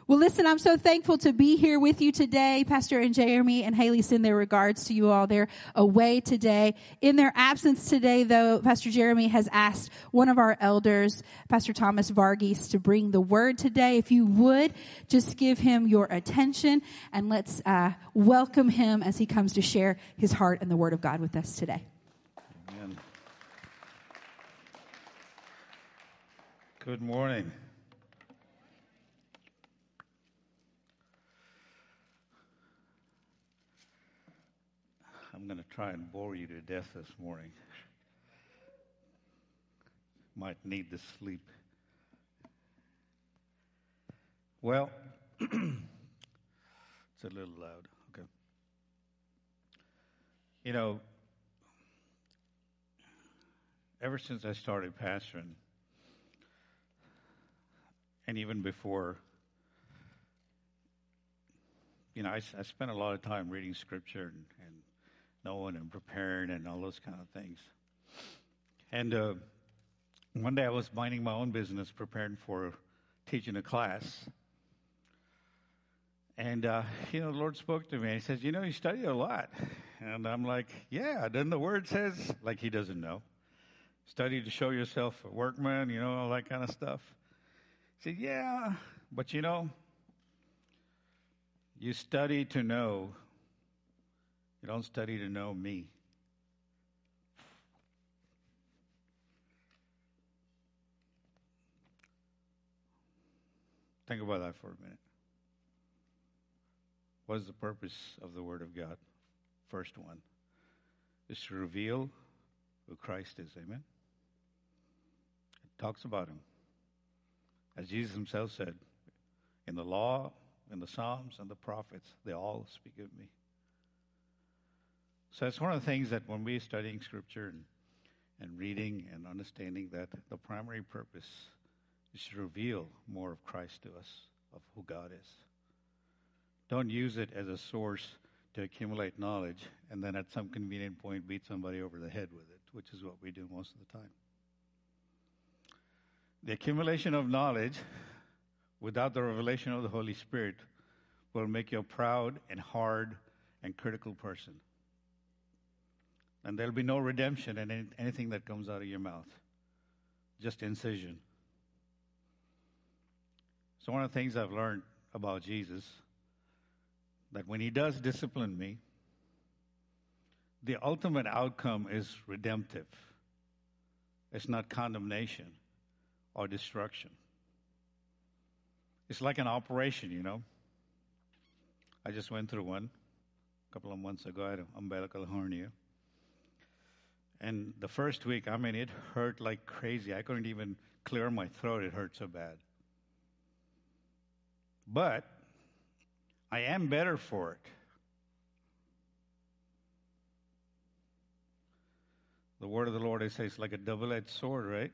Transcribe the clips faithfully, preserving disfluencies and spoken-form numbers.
Well, listen, I'm so thankful to be here with you today. Pastor and Jeremy and Haley send their regards to you all. They're away today. In their absence today, though, Pastor Jeremy has asked one of our elders, Pastor Thomas Varghese, to bring the word today. If you would, just give him your attention and let's uh, welcome him as he comes to share his heart and the word of God with us today. Amen. Good morning. I'm going to try and bore you to death this morning. Might need the sleep. Well, it's a little loud. Okay. You know, ever since I started pastoring, and even before, you know, I, I spent a lot of time reading Scripture and, and knowing and preparing and all those kind of things. And uh, one day I was minding my own business, preparing for teaching a class. And, uh, you know, the Lord spoke to me. He says, you know, you study a lot. And I'm like, yeah, then the word says, like he doesn't know. Study to show yourself a workman, you know, all that kind of stuff. He said, yeah, but you know, you study to know. You don't study to know me. Think about that for a minute. What is the purpose of the Word of God? First one is to reveal who Christ is. Amen? It talks about Him. As Jesus Himself said, in the law, in the Psalms, and the prophets, they all speak of me. So it's one of the things that when we're studying Scripture and, and reading and understanding that the primary purpose is to reveal more of Christ to us, of who God is. Don't use it as a source to accumulate knowledge and then at some convenient point beat somebody over the head with it, which is what we do most of the time. The accumulation of knowledge without the revelation of the Holy Spirit will make you a proud and hard and critical person. And there'll be no redemption in any, anything that comes out of your mouth. Just incision. So one of the things I've learned about Jesus, that when He does discipline me, the ultimate outcome is redemptive. It's not condemnation or destruction. It's like an operation, you know. I just went through one a couple of months ago. I had an umbilical hernia. And the first week, I mean, it hurt like crazy. I couldn't even clear my throat. It hurt so bad. But I am better for it. The word of the Lord, it says, like a double-edged sword, right?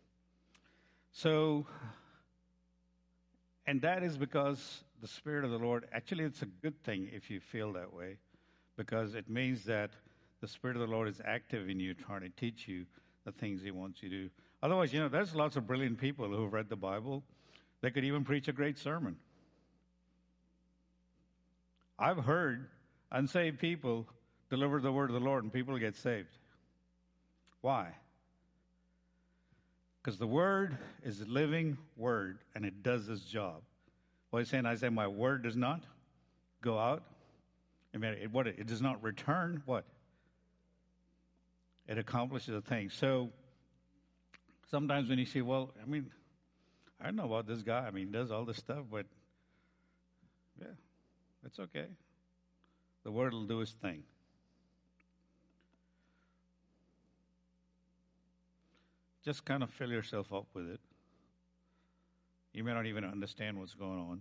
So, and that is because the Spirit of the Lord, actually it's a good thing if you feel that way, because it means that the Spirit of the Lord is active in you, trying to teach you the things He wants you to do. Otherwise, you know, there's lots of brilliant people who have read the Bible. They could even preach a great sermon. I've heard unsaved people deliver the word of the Lord and people get saved. Why? Because the word is a living word and it does its job. What he's saying, I say, my word does not go out. I mean, it, what, it does not return what? It accomplishes a thing. So sometimes when you say, well, I mean, I don't know about this guy. I mean, he does all this stuff, but yeah, it's okay. The word will do its thing. Just kind of fill yourself up with it. You may not even understand what's going on.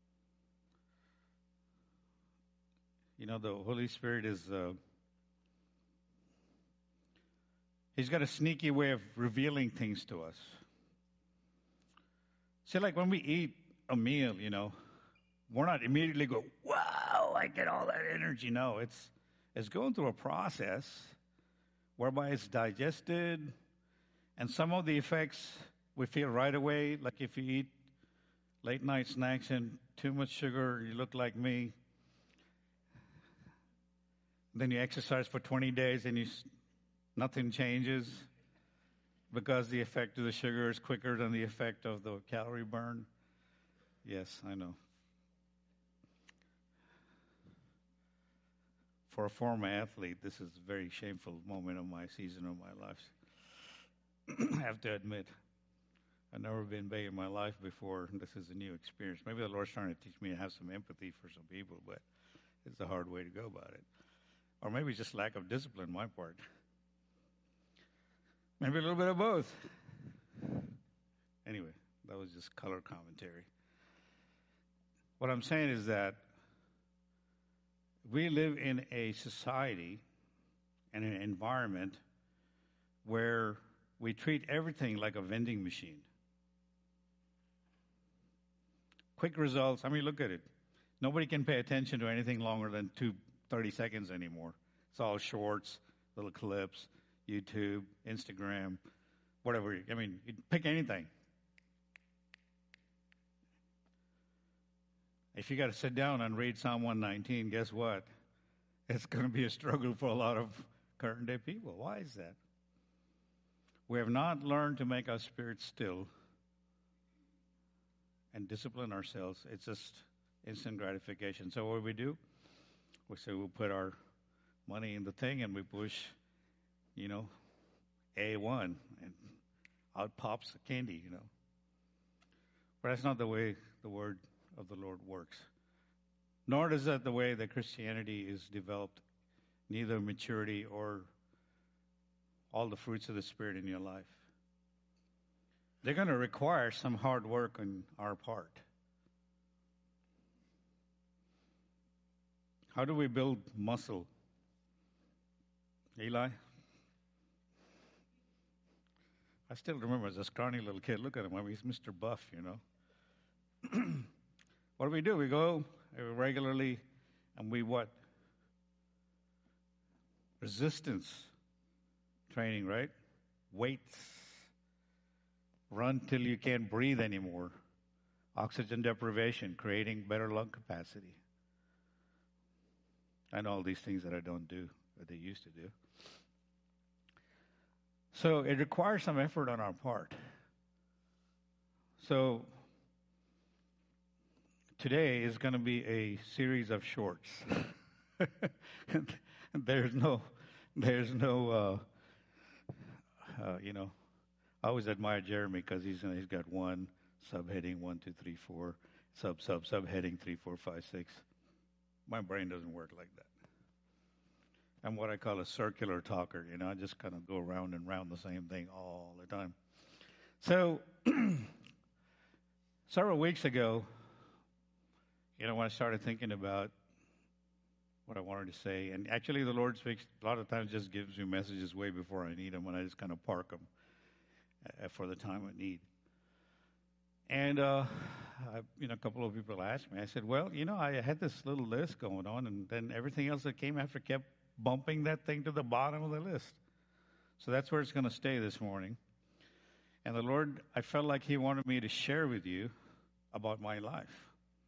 You know, the Holy Spirit is... Uh, He's got a sneaky way of revealing things to us. See, like when we eat a meal, you know, we're not immediately go, wow, I get all that energy. No, it's it's going through a process whereby it's digested, and some of the effects we feel right away, like if you eat late night snacks and too much sugar, you look like me. Then you exercise for twenty days and you nothing changes because the effect of the sugar is quicker than the effect of the calorie burn. Yes, I know. For a former athlete, this is a very shameful moment of my season of my life. I have to admit, I've never been big in my life before. This is a new experience. Maybe the Lord's trying to teach me to have some empathy for some people, but it's a hard way to go about it. Or maybe just lack of discipline on my part. Maybe a little bit of both. Anyway, that was just color commentary. What I'm saying is that we live in a society and an environment where we treat everything like a vending machine. Quick results. I mean, look at it. Nobody can pay attention to anything longer than two, thirty seconds anymore. It's all shorts, little clips, YouTube, Instagram, whatever. I mean, you pick anything. If you got to sit down and read Psalm one nineteen, guess what? It's going to be a struggle for a lot of current day people. Why is that? We have not learned to make our spirits still and discipline ourselves. It's just instant gratification. So what do we do? We say we'll put our money in the thing and we push, you know, A one, and out pops the candy, you know. But that's not the way the word of the Lord works. Nor is that the way that Christianity is developed, neither maturity or all the fruits of the Spirit in your life. They're going to require some hard work on our part. How do we build muscle? Eli? I still remember as a scrawny little kid. Look at him. I mean, he's Mister Buff, you know. What do we do? We go regularly and we what? Resistance training, right? Weights. Run till you can't breathe anymore. Oxygen deprivation, creating better lung capacity. And all these things that I don't do, that they used to do. So it requires some effort on our part. So today is going to be a series of shorts. there's no, there's no, uh, uh, you know, I always admire Jeremy because he's he's got one subheading, one, two, three, four, sub, sub, subheading, three, four, five, six. My brain doesn't work like that. I'm what I call a circular talker. You know, I just kind of go around and round the same thing all the time. So several weeks ago, you know, when I started thinking about what I wanted to say, and actually the Lord speaks a lot of times, just gives me messages way before I need them, and I just kind of park them uh, for the time of need. And, uh, I, you know, a couple of people asked me, I said, well, you know, I had this little list going on, and then everything else that came after kept bumping that thing to the bottom of the list. So that's where it's going to stay this morning. And the Lord, I felt like He wanted me to share with you about my life,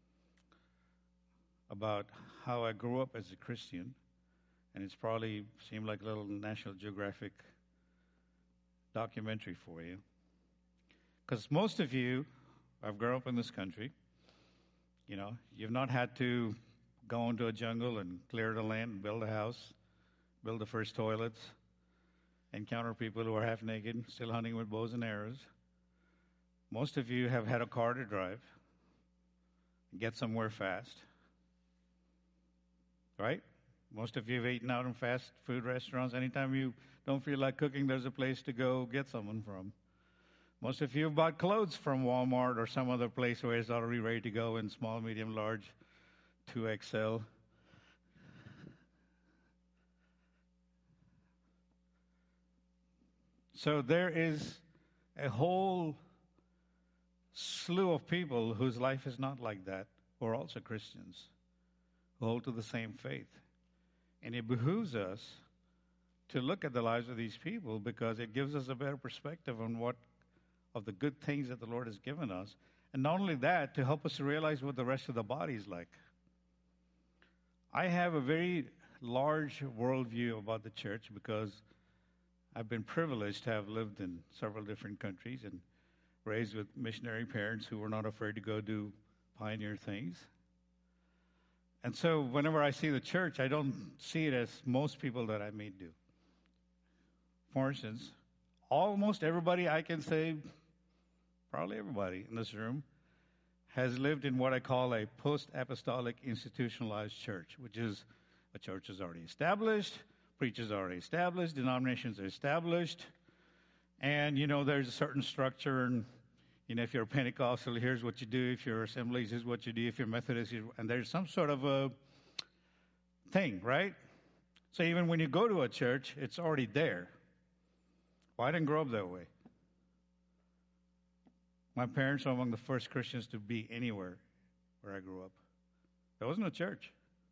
about how I grew up as a Christian, and it's probably seemed like a little National Geographic documentary for you. Because most of you have grown up in this country. You know, you've not had to go into a jungle and clear the land and build a house, build the first toilets, encounter people who are half naked, still hunting with bows and arrows. Most of you have had a car to drive, get somewhere fast. Right? Most of you have eaten out in fast food restaurants. Anytime you don't feel like cooking, there's a place to go get someone from. Most of you have bought clothes from Walmart or some other place where it's already ready to go in small, medium, large, two X L. So there is a whole slew of people whose life is not like that, who are also Christians, who hold to the same faith. And it behooves us to look at the lives of these people because it gives us a better perspective on what of the good things that the Lord has given us And not only that, to help us realize what the rest of the body is like. I have a very large worldview about the church because I've been privileged to have lived in several different countries and raised with missionary parents who were not afraid to go do pioneer things. And so whenever I see the church, I don't see it as most people that I meet do. For instance, almost everybody, I can say, probably everybody in this room, has lived in what I call a post-apostolic institutionalized church, which is a church is already established, preachers are already established, denominations are established, and, you know, there's a certain structure, and, you know, if you're a Pentecostal, here's what you do. If you're Assemblies, here's what you do. If you're Methodist, and there's some sort of a thing, right? So even when you go to a church, it's already there. Well, I didn't grow up that way. My parents were among the first Christians to be anywhere where I grew up. There wasn't a church.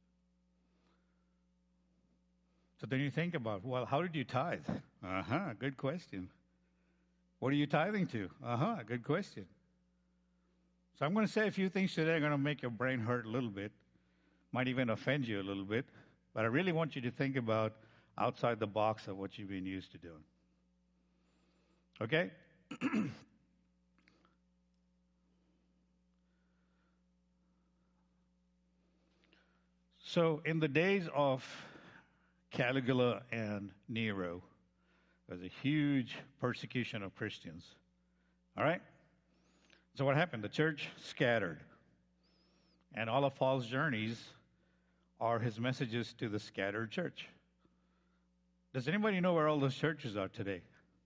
So then you think about, well, how did you tithe? Uh-huh, good question. What are you tithing to? Uh-huh, good question. So I'm going to say a few things today that are going to make your brain hurt a little bit, might even offend you a little bit, but I really want you to think about outside the box of what you've been used to doing. Okay? So in the days of Caligula and Nero, there was a huge persecution of Christians. All right? So what happened? The church scattered. And all of Paul's journeys are his messages to the scattered church. Does anybody know where all those churches are today?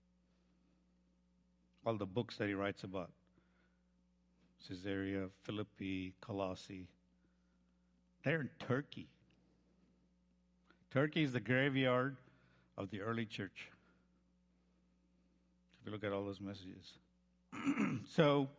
All the books that he writes about. Caesarea, Philippi, Colossae. They're in Turkey. Turkey is the graveyard of the early church. If you look at all those messages. So,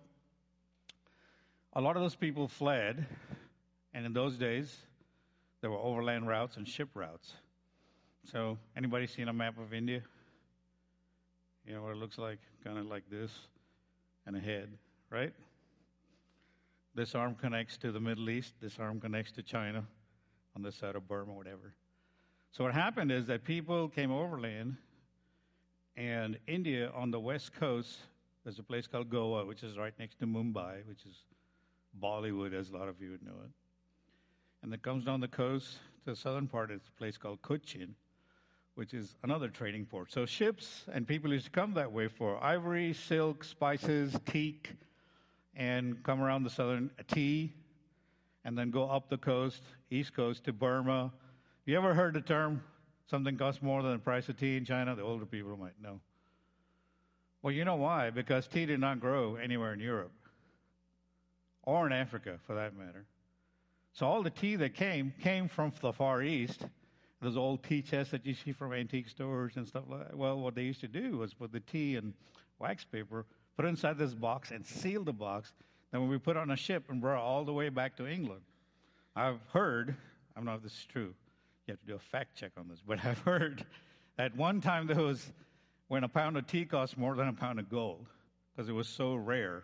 a lot of those people fled, and in those days, there were overland routes and ship routes. So, anybody seen a map of India? You know what it looks like? Kind of like this, and a head, right? This arm connects to the Middle East. This arm connects to China on this side of Burma, whatever. So what happened is that people came overland, and India on the west coast, there's a place called Goa, which is right next to Mumbai, which is Bollywood, as a lot of you would know it. And it comes down the coast to the southern part, it's a place called Cochin, which is another trading port. So ships and people used to come that way for ivory, silk, spices, teak, and come around the southern tea, and then go up the coast, east coast, to Burma. You ever heard the term, something costs more than the price of tea in China? The older people might know. Well, you know why? Because tea did not grow anywhere in Europe, or in Africa, for that matter. So all the tea that came, came from the Far East. Those old tea chests that you see from antique stores and stuff like that. Well, what they used to do was put the tea in wax paper, put it inside this box, and seal the box. Then when we put it on a ship and brought it all the way back to England. I've heard, I don't know if this is true, you have to do a fact check on this, but I've heard that one time there was when a pound of tea cost more than a pound of gold because it was so rare.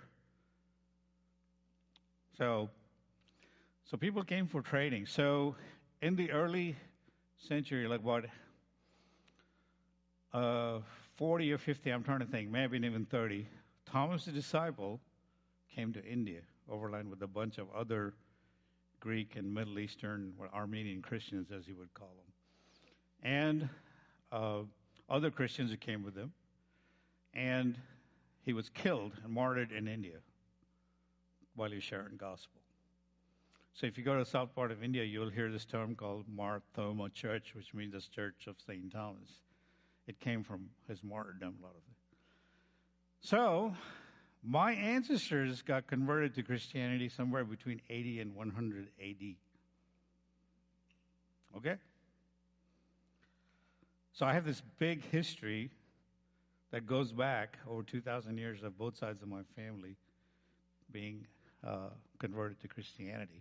So, so people came for trading. So in the early century, like what, uh, forty or fifty, I'm trying to think, maybe even thirty, Thomas the disciple came to India, overland with a bunch of other Greek and Middle Eastern, or Armenian Christians, as he would call them, and uh, other Christians who came with him. And he was killed and martyred in India while he was sharing gospel. So if you go to the south part of India, you'll hear this term called Mar Thoma Church, which means the Church of Saint Thomas. It came from his martyrdom, a lot of it. So, my ancestors got converted to Christianity somewhere between eighty and one hundred A D. Okay? So I have this big history that goes back over two thousand years of both sides of my family being uh, converted to Christianity.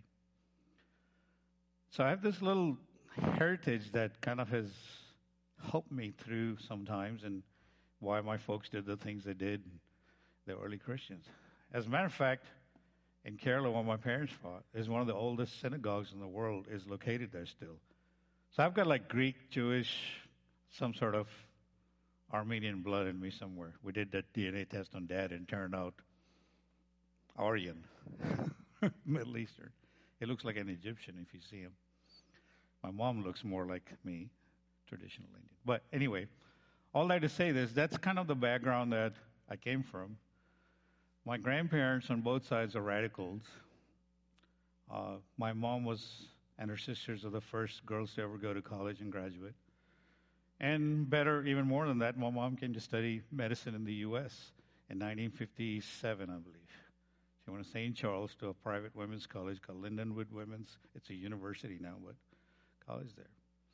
So I have this little heritage that kind of has helped me through sometimes and why my folks did the things they did, the early Christians. As a matter of fact, in Kerala, where my parents fought, is one of the oldest synagogues in the world, is located there still. So I've got like Greek, Jewish, some sort of Armenian blood in me somewhere. We did that D N A test on Dad and it turned out Aryan, Middle Eastern. He looks like an Egyptian if you see him. My mom looks more like me, traditional Indian. But anyway, all that to say this, that's kind of the background that I came from. My grandparents on both sides are radicals. Uh, my mom was, and her sisters are the first girls to ever go to college and graduate. And better, even more than that, my mom came to study medicine in the U S in nineteen fifty-seven, I believe. She went to Saint Charles to a private women's college called Lindenwood Women's. It's a university now, but college there.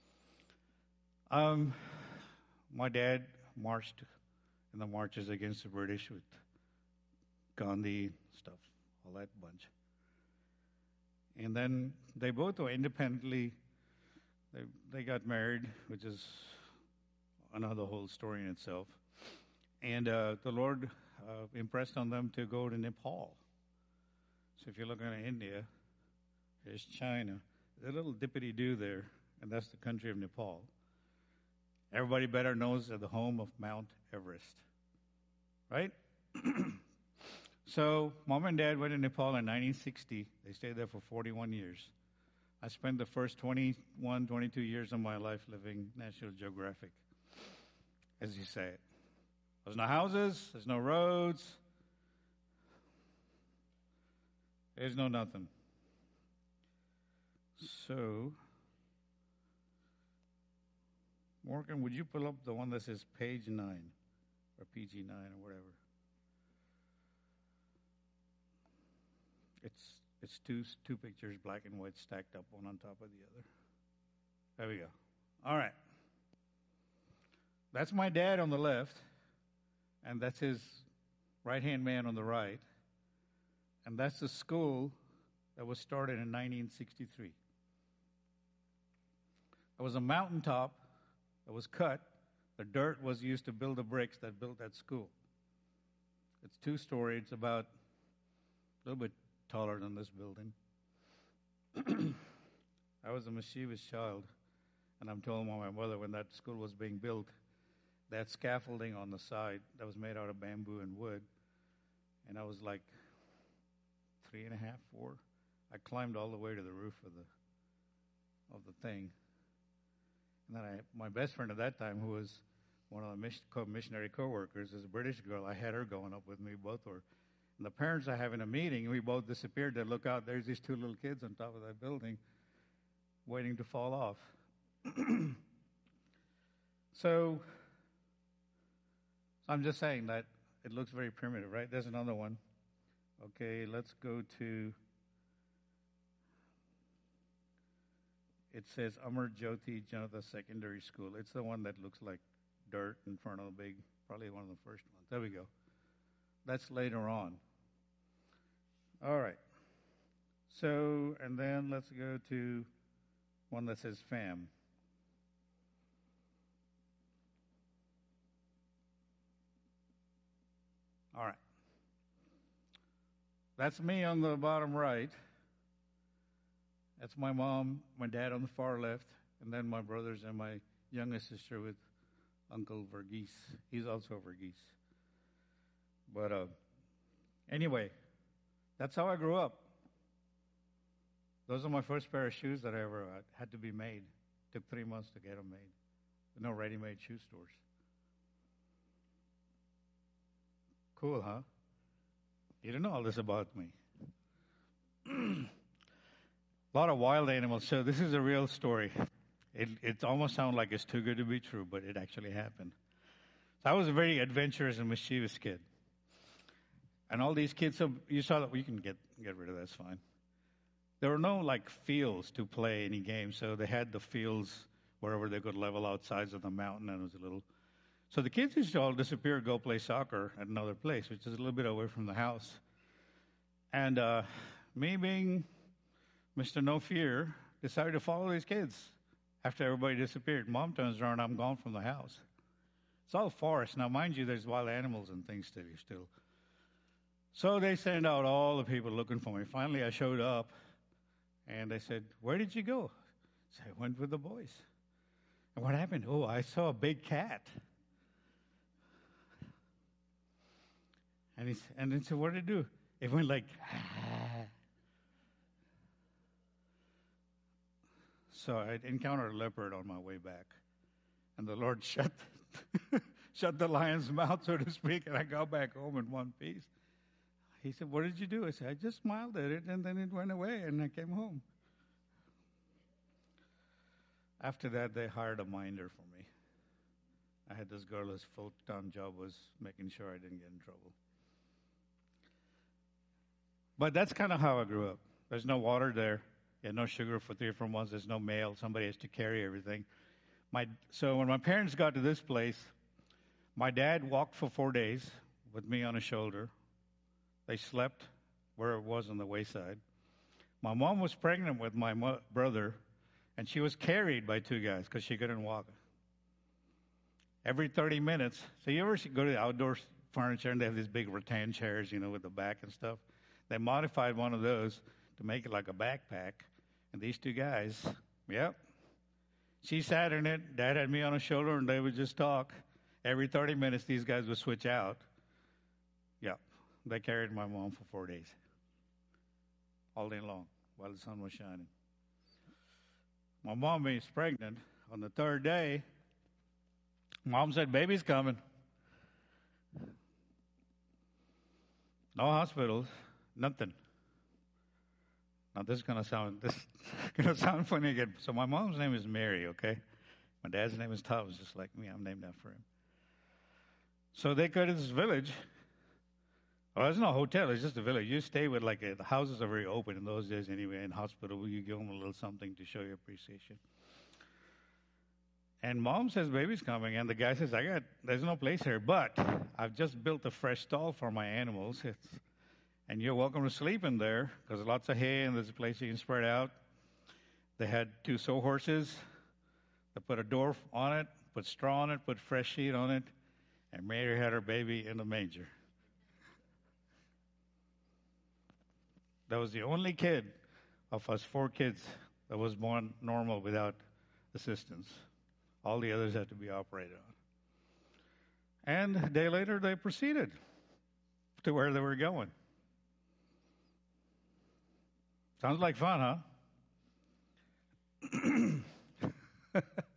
Um, my dad marched in the marches against the British with Gandhi stuff, all that bunch. And then they both were independently, they, they got married, which is another whole story in itself. And uh, the Lord uh, impressed on them to go to Nepal. So if you're looking at India, there's China. There's a little dippity-doo there, and that's the country of Nepal. Everybody better knows that the home of Mount Everest, right? So Mom and Dad went to Nepal in nineteen sixty. They stayed there for forty-one years. I spent the first twenty-one, twenty-two years of my life living National Geographic, as you say it. There's no houses, there's no roads, there's no nothing. So, Morgan, would you pull up the one that says page nine, or P G nine, or whatever? It's it's two two pictures, black and white, stacked up one on top of the other. There we go. All right. That's my dad on the left, and that's his right-hand man on the right. And that's the school that was started in nineteen sixty-three. It was a mountaintop that was cut. The dirt was used to build the bricks that built that school. It's two-story. It's about a little bit taller than this building. I was a mischievous child, and I'm told by my mother when that school was being built, they had scaffolding on the side that was made out of bamboo and wood, and I was like three and a half, four. I climbed all the way to the roof of the of the thing, and then I, my best friend at that time, who was one of the mission, missionary co-workers, is a British girl. I had her going up with me, both were. And the parents are having a meeting, and we both disappeared. They look out, there's these two little kids on top of that building waiting to fall off. so, I'm just saying that it looks very primitive, right? There's another one. Okay, let's go to, it says Amar Jyoti Janata Secondary School. It's the one that looks like dirt in front of the big, probably one of the first ones. There we go. That's later on. All right. So, and then let's go to one that says FAM. All right. That's me on the bottom right. That's my mom, my dad on the far left, and then my brothers and my youngest sister with Uncle Verghese. He's also Verghese. But uh, anyway, that's how I grew up. Those are my first pair of shoes that I ever had, had to be made. Took three months to get them made. No ready-made shoe stores. Cool, huh? You don't know all this about me. A lot of wild animals. So this is a real story. It, it almost sounds like it's too good to be true, but it actually happened. So I was a very adventurous and mischievous kid. And all these kids, so you saw that, you can get, get rid of that, that's fine. There were no, like, fields to play any games, so they had the fields wherever they could level out sides of the mountain, and it was a little... So the kids used to all disappear, go play soccer at another place, which is a little bit away from the house. And uh, me being Mister No Fear, decided to follow these kids after everybody disappeared. Mom turns around, I'm gone from the house. It's all forest. Now, mind you, there's wild animals and things still. still. So they sent out all the people looking for me. Finally, I showed up, and they said, "Where did you go?" So I went with the boys. And what happened? Oh, I saw a big cat. And he and then said, "What did it do?" It went like, ah. So I encountered a leopard on my way back, and the Lord shut shut the lion's mouth, so to speak, and I got back home in one piece. He said, "What did you do?" I said, "I just smiled at it, and then it went away, and I came home." After that, they hired a minder for me. I had this girl whose full-time job was making sure I didn't get in trouble. But that's kind of how I grew up. There's no water there. You had no sugar for three or four months. There's no mail. Somebody has to carry everything. My So when my parents got to this place, my dad walked for four days with me on his shoulder. They slept where it was on the wayside. My mom was pregnant with my mo- brother, and she was carried by two guys because she couldn't walk. Every thirty minutes, so you ever go to the outdoor furniture and they have these big rattan chairs, you know, with the back and stuff? They modified one of those to make it like a backpack. And these two guys, yep. She sat in it, Dad had me on his shoulder, and they would just talk. Every thirty minutes, these guys would switch out. Yep. They carried my mom for four days. All day long, while the sun was shining. My mom was pregnant. On the third day, Mom said, "Baby's coming." No hospitals, nothing. Now this is gonna sound this is gonna sound funny again. So my mom's name is Mary, okay? My dad's name is Thomas, just like me. I'm named after him. So they go to this village. Well, there's no hotel. It's just a village. You stay with like a, the houses are very open in those days anyway. In hospital, you give them a little something to show your appreciation. And Mom says, "Baby's coming," and the guy says, "I got there's no place here, but I've just built a fresh stall for my animals. It's And you're welcome to sleep in there because there's lots of hay and there's a place you can spread out." They had two sawhorses. They put a door on it, put straw on it, put fresh sheet on it, and Mary had her baby in the manger. That was the only kid of us four kids that was born normal without assistance. All the others had to be operated on. And a day later, they proceeded to where they were going. Sounds like fun, huh?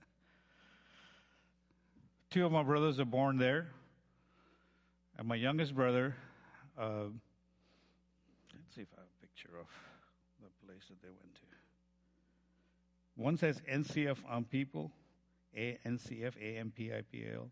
Two of my brothers are born there. And my youngest brother, uh, let's see if I have a picture of the place that they went to. One says N C F on people, A N C F, A M P I P L.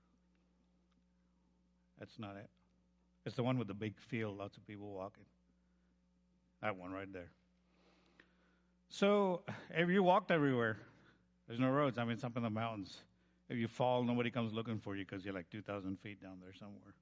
That's not it. It's the one with the big field, lots of people walking. That one right there. So, if you walked everywhere, there's no roads. I mean, it's up in the mountains. If you fall, nobody comes looking for you because you're like two thousand feet down there somewhere.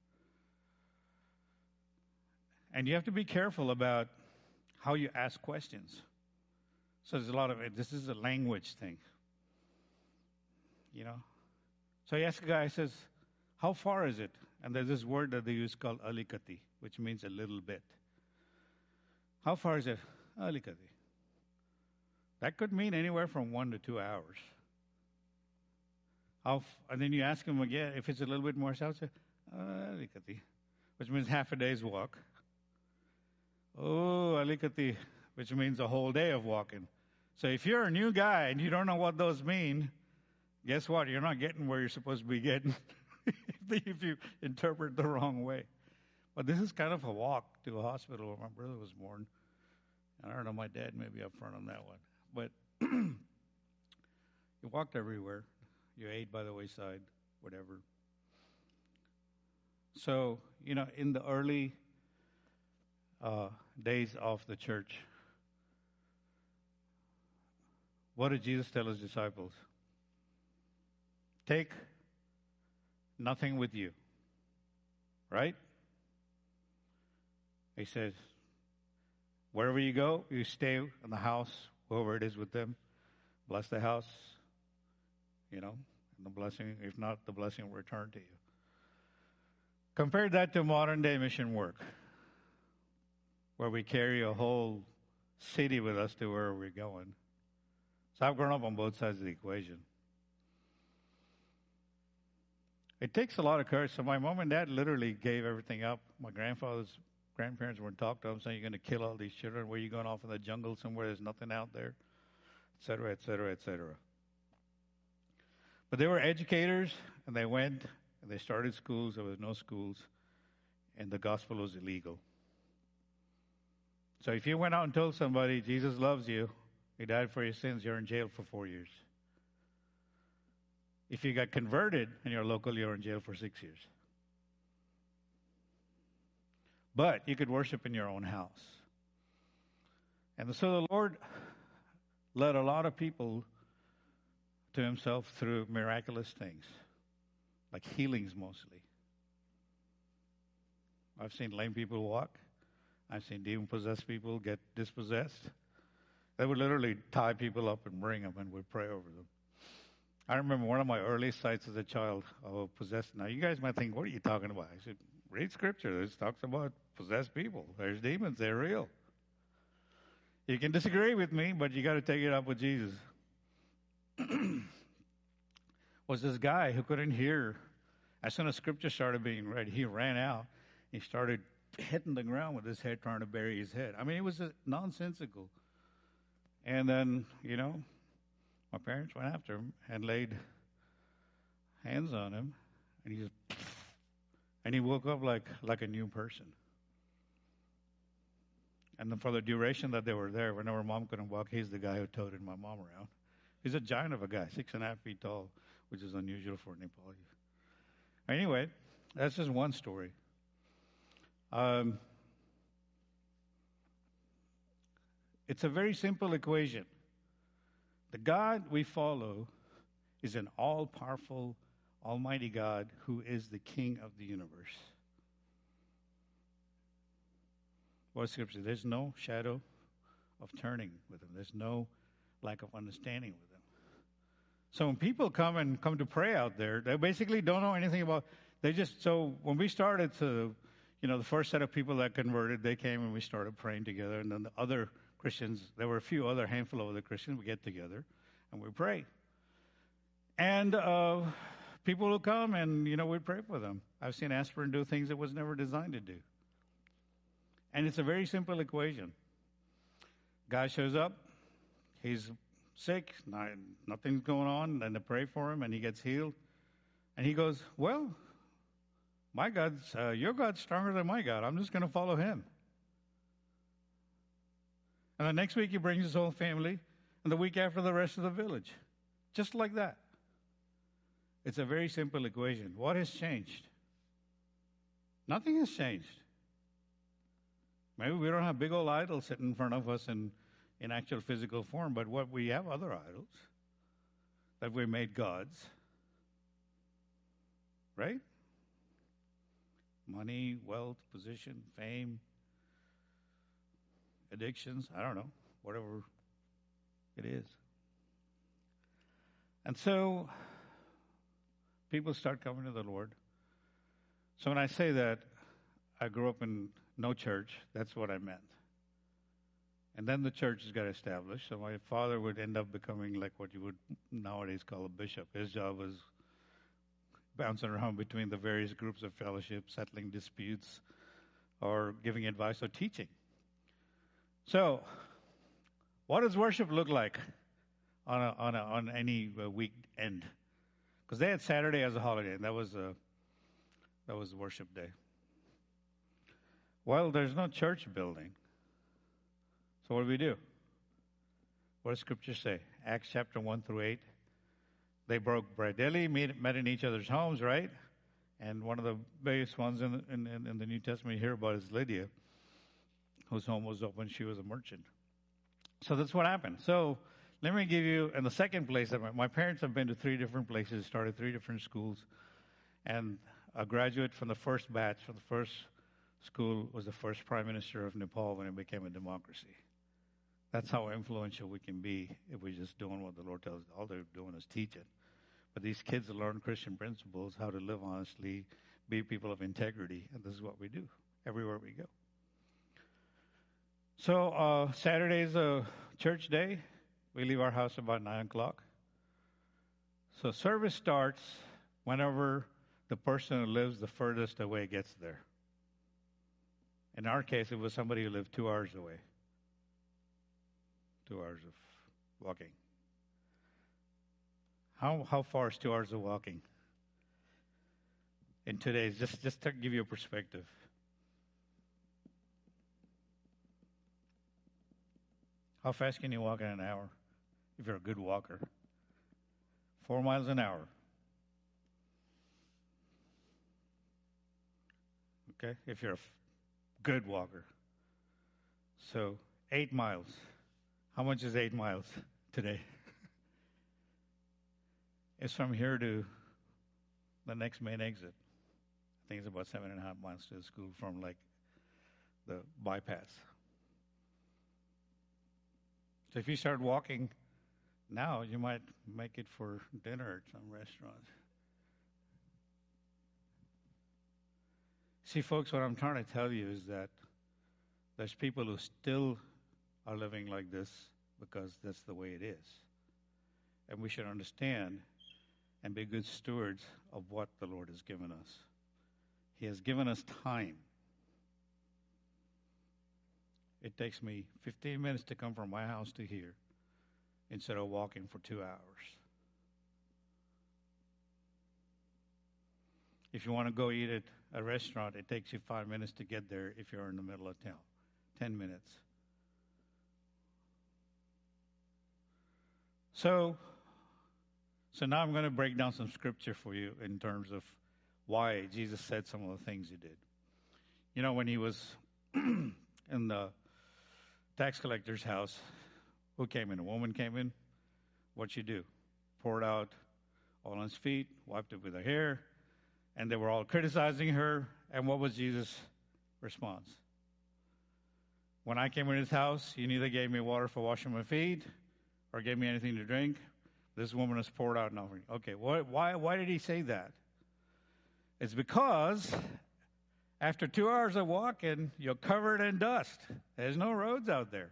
And you have to be careful about how you ask questions. So there's a lot of it. This is a language thing. You know? So you ask a guy, he says, "How far is it?" And there's this word that they use called alikati, which means a little bit. How far is it? Alikati. That could mean anywhere from one to two hours. How f- and then you ask him again, if it's a little bit more south, say, Alikati, which means half a day's walk. Oh, Alikati, which means a whole day of walking. So if you're a new guy and you don't know what those mean, guess what? You're not getting where you're supposed to be getting if you interpret the wrong way. But this is kind of a walk to a hospital where my brother was born. I don't know, my dad may be up front on that one. But you walked everywhere. You ate by the wayside, whatever. So, you know, in the early uh, days of the church, what did Jesus tell his disciples? Take nothing with you, right? He says, wherever you go, you stay in the house, whoever it is with them. Bless the house, you know, and the blessing, if not, the blessing will return to you. Compare that to modern day mission work. where we carry a whole city with us to where we're going. So I've grown up on both sides of the equation. It takes a lot of courage. So my mom and dad literally gave everything up. My grandfather's grandparents were talking to him, saying, "You're going to kill all these children. Where are you going off in the jungle somewhere? There's nothing out there," et cetera, et cetera, et cetera. But they were educators, and they went and they started schools. There was no schools, and the gospel was illegal. So if you went out and told somebody Jesus loves you, He died for your sins, you're in jail for four years. If you got converted and you're local, you're in jail for six years. But you could worship in your own house. And so the Lord led a lot of people to Himself through miraculous things, like healings mostly. I've seen lame people walk. I've seen demon-possessed people get dispossessed. They would literally tie people up and bring them, and we'd pray over them. I remember one of my earliest sights as a child of possessed. Now, you guys might think, what are you talking about? I said, read Scripture. It talks about possessed people. There's demons. They're real. You can disagree with me, but you got to take it up with Jesus. Was this guy who couldn't hear. As soon as Scripture started being read, he ran out. He started hitting the ground with his head, trying to bury his head. I mean, it was uh, nonsensical. And then, you know, my parents went after him and laid hands on him, and he just, and he woke up like like a new person. And then for the duration that they were there, whenever Mom couldn't walk, he's the guy who toted my mom around. He's a giant of a guy, six and a half feet tall, which is unusual for Nepal. Anyway, that's just one story. Um, it's a very simple equation. The God we follow is an all-powerful, almighty God who is the King of the universe. What Scripture? There's no shadow of turning with Him. There's no lack of understanding with Him. So when people come and come to pray out there, they basically don't know anything about. They just so when we started to, you know, the first set of people that converted, they came and we started praying together, and then the other Christians, there were a few other handful of other Christians, we get together and we pray. And uh, people will come and, you know, we pray for them. I've seen aspirin do things it was never designed to do. And it's a very simple equation. Guy shows up, he's sick, not, nothing's going on, and they pray for him and he gets healed. And he goes, well, my God's, uh, your God's stronger than my God. I'm just going to follow Him. And the next week he brings his whole family, and the week after the rest of the village. Just like that. It's a very simple equation. What has changed? Nothing has changed. Maybe we don't have big old idols sitting in front of us in, in actual physical form, but what we have other idols that we made gods. Right? Money, wealth, position, fame, addictions, I don't know, whatever it is. And so people start coming to the Lord. So when I say that I grew up in no church, that's what I meant. And then the churches got established. So my father would end up becoming like what you would nowadays call a bishop. His job was bouncing around between the various groups of fellowship, settling disputes, or giving advice or teaching. So, what does worship look like on a, on a, on any uh, weekend? Because they had Saturday as a holiday, and that was a that was worship day. Well, there's no church building, so what do we do? What does Scripture say? Acts chapter one through eight. They broke bread daily, met, met in each other's homes, right? And one of the biggest ones in, in, in the New Testament you hear about is Lydia, whose home was open. She was a merchant. So that's what happened. So let me give you, in the second place, my parents have been to three different places, started three different schools, and a graduate from the first batch, from the first school, was the first prime minister of Nepal when it became a democracy. That's how influential we can be if we're just doing what the Lord tells us. All they're doing is teaching. But these kids learn Christian principles, how to live honestly, be people of integrity, and this is what we do everywhere we go. So uh, Saturday is a church day. We leave our house about nine o'clock. So service starts whenever the person who lives the furthest away gets there. In our case, it was somebody who lived two hours away. Two hours of walking. How how far is two hours of walking? In today's, just, just to give you a perspective. How fast can you walk in an hour if you're a good walker? Four miles an hour. Okay, if you're a f- good walker. So, eight miles. How much is eight miles today? It's from here to the next main exit. I think it's about seven and a half miles to the school from like the bypass. So if you start walking now, you might make it for dinner at some restaurant. See, folks, what I'm trying to tell you is that there's people who still are living like this because that's the way it is. And we should understand and be good stewards of what the Lord has given us. He has given us time. It takes me fifteen minutes to come from my house to here instead of walking for two hours. If you want to go eat at a restaurant, it takes you five minutes to get there if you're in the middle of town. Ten minutes. So, so now I'm going to break down some scripture for you in terms of why Jesus said some of the things he did. You know, when he was in the tax collector's house, who came in? A woman came in. What'd she do? Poured out all on his feet, wiped it with her hair, and they were all criticizing her. And what was Jesus' response? When I came in his house, you neither gave me water for washing my feet or gave me anything to drink. This woman has poured out an offering. Okay, why, why, why did he say that? It's because after two hours of walking, you're covered in dust. There's no roads out there.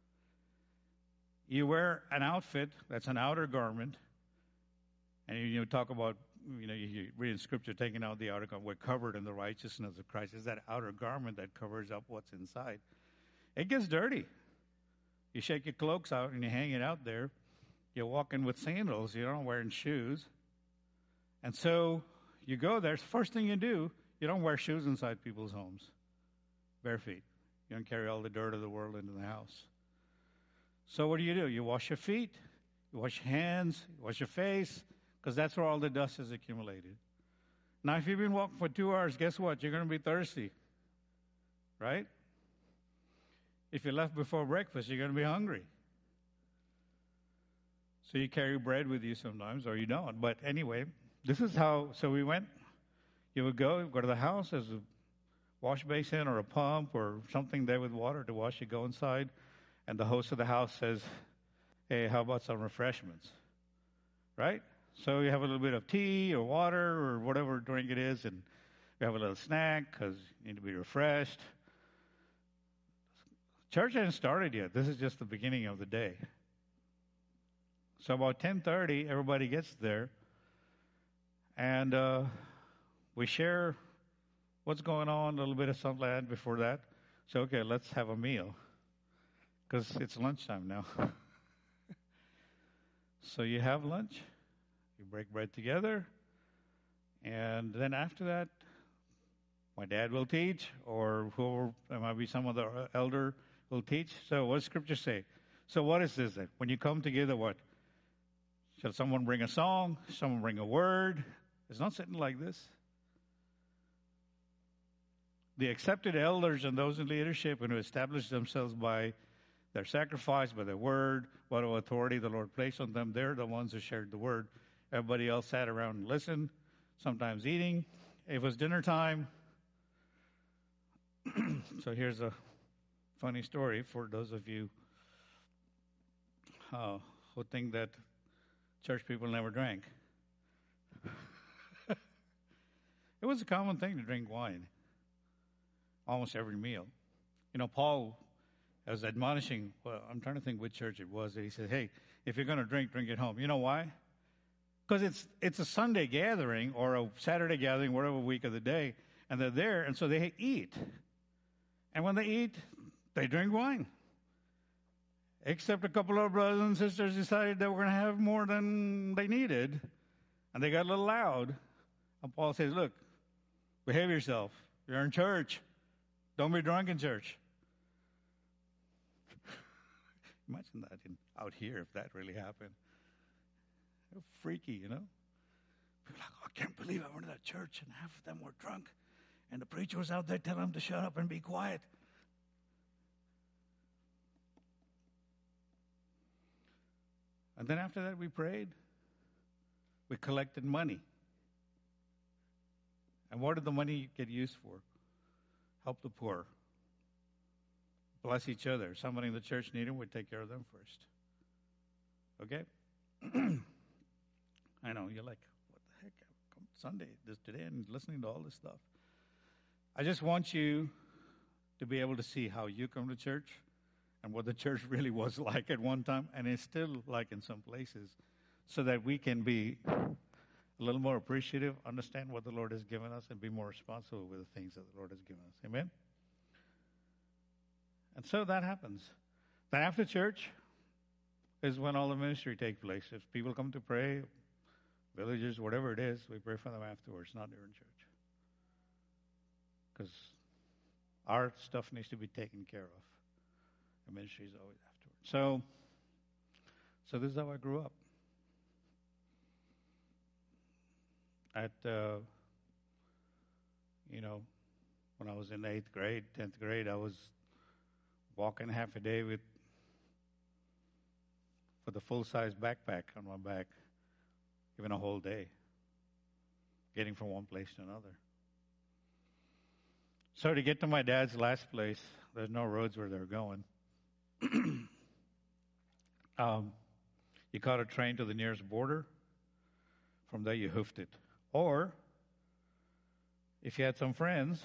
You wear an outfit that's an outer garment, and you, you talk about, you know, you, you read in Scripture, taking out the outer garment. We're covered in the righteousness of Christ. It's that outer garment that covers up what's inside. It gets dirty. You shake your cloaks out and you hang it out there. You're walking with sandals. You're not wearing shoes. And so you go there. First thing you do, you don't wear shoes inside people's homes. Bare feet. You don't carry all the dirt of the world into the house. So what do you do? You wash your feet. You wash your hands. You wash your face. Because that's where all the dust is accumulated. Now, if you've been walking for two hours, guess what? You're going to be thirsty. Right? If you left before breakfast, you're going to be hungry. So you carry bread with you sometimes, or you don't. But anyway, this is how, so we went. You would go, go to the house, there's a wash basin or a pump or something there with water to wash. You go inside, and the host of the house says, hey, how about some refreshments? Right? So you have a little bit of tea or water or whatever drink it is, and you have a little snack because you need to be refreshed. Church hasn't started yet. This is just the beginning of the day. So about ten thirty, everybody gets there, and uh, we share what's going on, a little bit of something like that before that. So, okay, let's have a meal, because it's lunchtime now. So you have lunch, you break bread together, and then after that, my dad will teach, or whoever, there might be some other elder will teach. So what does Scripture say? So what is this then? When you come together, what? Shall someone bring a song? Someone bring a word? It's not sitting like this. The accepted elders and those in leadership and who establish themselves by their sacrifice, by their word, what authority the Lord placed on them, they're the ones who shared the word. Everybody else sat around and listened, sometimes eating. It was dinner time. So here's a funny story for those of you uh, who think that church people never drank. It was a common thing to drink wine almost every meal. You know, Paul I was admonishing, well, I'm trying to think which church it was. He said, hey, if you're going to drink, drink at home. You know why? Because it's it's a Sunday gathering or a Saturday gathering, whatever week of the day, and they're there, and so they eat. And when they eat, they drink wine. Except a couple of brothers and sisters decided they were going to have more than they needed, and they got a little loud. And Paul says, look, behave yourself. You're in church. Don't be drunk in church. Imagine that in, out here if that really happened. Freaky, you know? People are like, oh, I can't believe I went to that church and half of them were drunk. And the preacher was out there telling them to shut up and be quiet. And then after that we prayed. We collected money. And what did the money get used for? Help the poor. Bless each other. Somebody in the church needed, we'd take care of them first. Okay? I know, you're like, what the heck? Come Sunday, this today, and listening to all this stuff. I just want you to be able to see how you come to church and what the church really was like at one time, and it's still like in some places, so that we can be a little more appreciative, understand what the Lord has given us, and be more responsible with the things that the Lord has given us. Amen? And so that happens. Then after church is when all the ministry takes place. If people come to pray, villagers, whatever it is, we pray for them afterwards, not during church. Because our stuff needs to be taken care of. The ministry is always afterwards. So, so this is how I grew up. At, uh, you know, when I was in eighth grade, tenth grade, I was walking half a day with with a full-size backpack on my back, even a whole day, getting from one place to another. So to get to my dad's last place, there's no roads where they're going. um, you caught a train to the nearest border. From there, you hoofed it. Or, if you had some friends,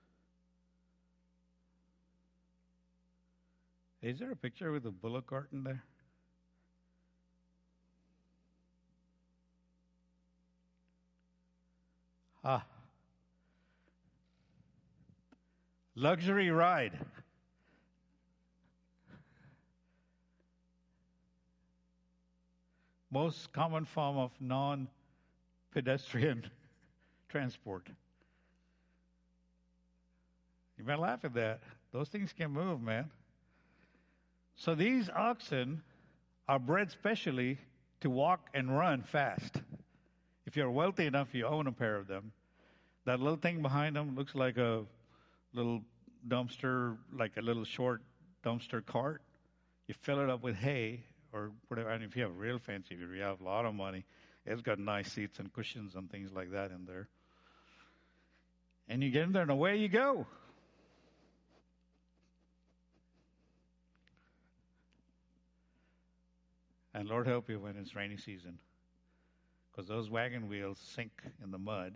is there a picture with a bullock cart in there? Ah. Luxury ride. Most common form of non-pedestrian transport. You might laugh at that. Those things can move, man. So these oxen are bred specially to walk and run fast. If you're wealthy enough, you own a pair of them. That little thing behind them looks like a little dumpster, like a little short dumpster cart. You fill it up with hay or whatever. And if you have real fancy, if you have a lot of money, it's got nice seats and cushions and things like that in there. And you get in there and away you go. And Lord help you when it's rainy season, because those wagon wheels sink in the mud.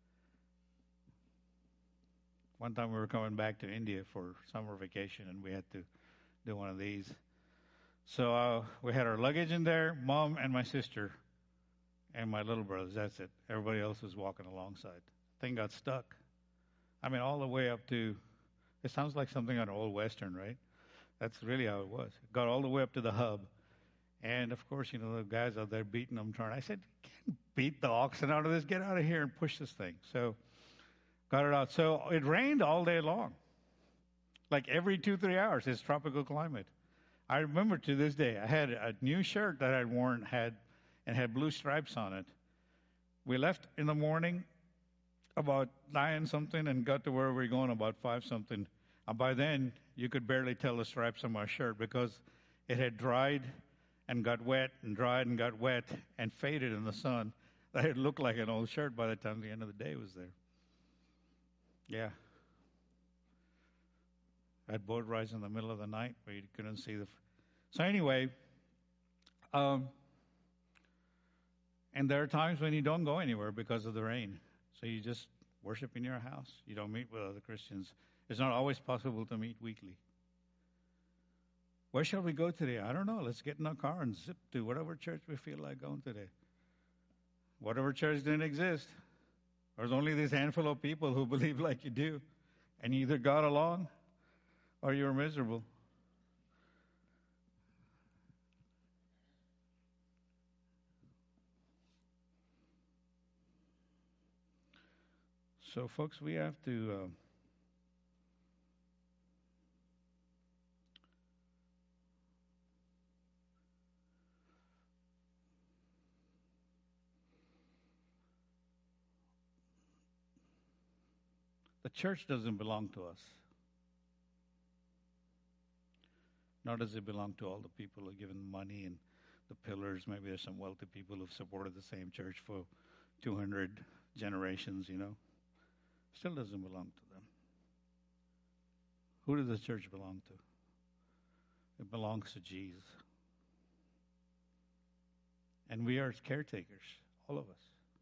One time we were coming back to India for summer vacation, and we had to do one of these. So uh, we had our luggage in there, Mom and my sister and my little brothers. That's it. Everybody else was walking alongside. Thing got stuck. I mean, all the way up to, it sounds like something on an old Western, right? That's really how it was. It got all the way up to the hub. And, of course, you know, the guys out there beating them, trying. I said, can't beat the oxen out of this. Get out of here and push this thing. So got it out. So it rained all day long, like every two, three hours. It's tropical climate. I remember to this day, I had a new shirt that I'd worn had and had blue stripes on it. We left in the morning about nine something and got to where we were going about five something. And by then, you could barely tell the stripes on my shirt because it had dried and got wet and dried and got wet and faded in the sun. That it looked like an old shirt by the time the end of the day was there. Yeah. I had boat rides in the middle of the night where you couldn't see the... F- so anyway, um, and there are times when you don't go anywhere because of the rain. So you just worship in your house. You don't meet with other Christians. It's not always possible to meet weekly. Where shall we go today? I don't know. Let's get in our car and zip to whatever church we feel like going today. Whatever church didn't exist. There's only this handful of people who believe like you do. And you either got along or you were miserable. So, folks, we have to uh, the church doesn't belong to us. Nor does it belong to all the people who have given money and the pillars. Maybe there's some wealthy people who've supported the same church for two hundred generations, you know. Still doesn't belong to them. Who does the church belong to? It belongs to Jesus. And we are caretakers, all of us.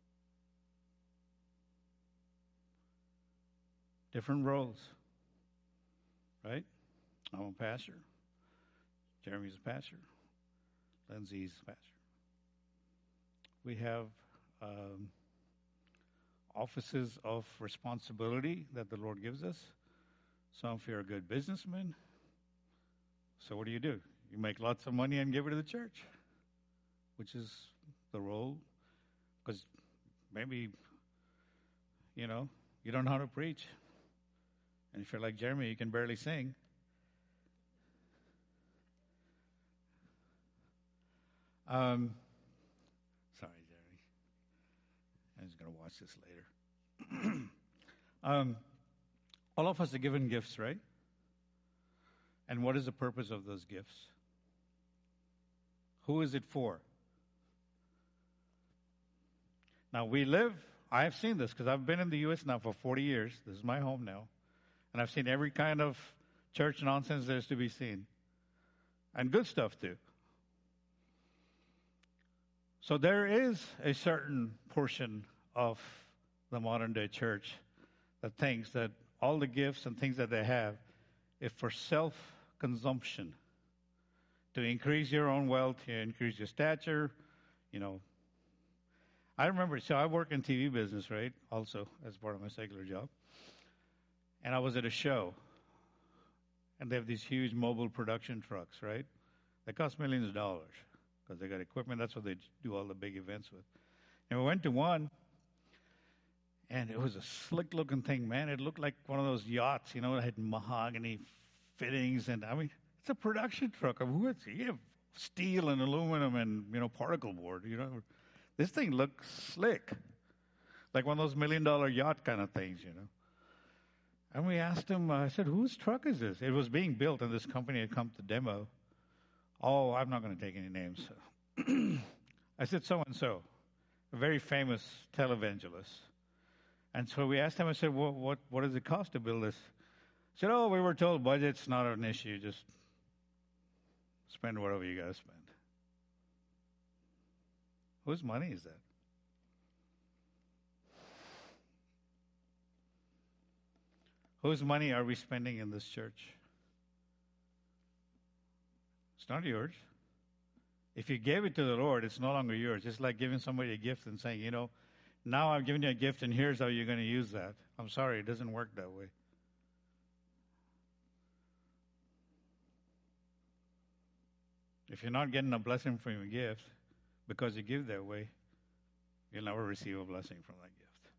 Different roles, right? I'm a pastor. Jeremy's a pastor. Lindsay's a pastor. We have um, offices of responsibility that the Lord gives us. Some of you are good businessmen. So what do you do? You make lots of money and give it to the church, which is the role. Because maybe, you know, you don't know how to preach. And if you're like Jeremy, you can barely sing. Um, sorry, Jeremy. I'm just going to watch this later. um, all of us are given gifts, right? And what is the purpose of those gifts? Who is it for? Now, we live, I've seen this because I've been in the U S now for forty years. This is my home now. And I've seen every kind of church nonsense there's to be seen. And good stuff, too. So there is a certain portion of the modern day church that thinks that all the gifts and things that they have is for self-consumption. To increase your own wealth, to increase your stature, you know. I remember, so I work in T V business, right, also as part of my secular job. And I was at a show, and they have these huge mobile production trucks, right? They cost millions of dollars because they got equipment. That's what they do all the big events with. And we went to one, and it was a slick-looking thing, man. It looked like one of those yachts, you know, it had mahogany fittings. And, I mean, it's a production truck. I mean, what's it? You have steel and aluminum and, you know, particle board, you know. This thing looks slick, like one of those million-dollar yacht kind of things, you know. And we asked him, uh, I said, whose truck is this? It was being built, and this company had come to demo. Oh, I'm not going to take any names. I said, so-and-so, a very famous televangelist. And so we asked him, I said, well, what, what does it cost to build this? He said, oh, we were told budget's not an issue. Just spend whatever you got to spend. Whose money is that? Whose money are we spending in this church? It's not yours. If you gave it to the Lord, it's no longer yours. It's like giving somebody a gift and saying, you know, now I've given you a gift and here's how you're going to use that. I'm sorry, it doesn't work that way. If you're not getting a blessing from your gift because you give that way, you'll never receive a blessing from that gift.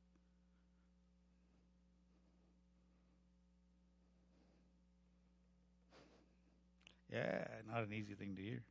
Yeah, not an easy thing to hear.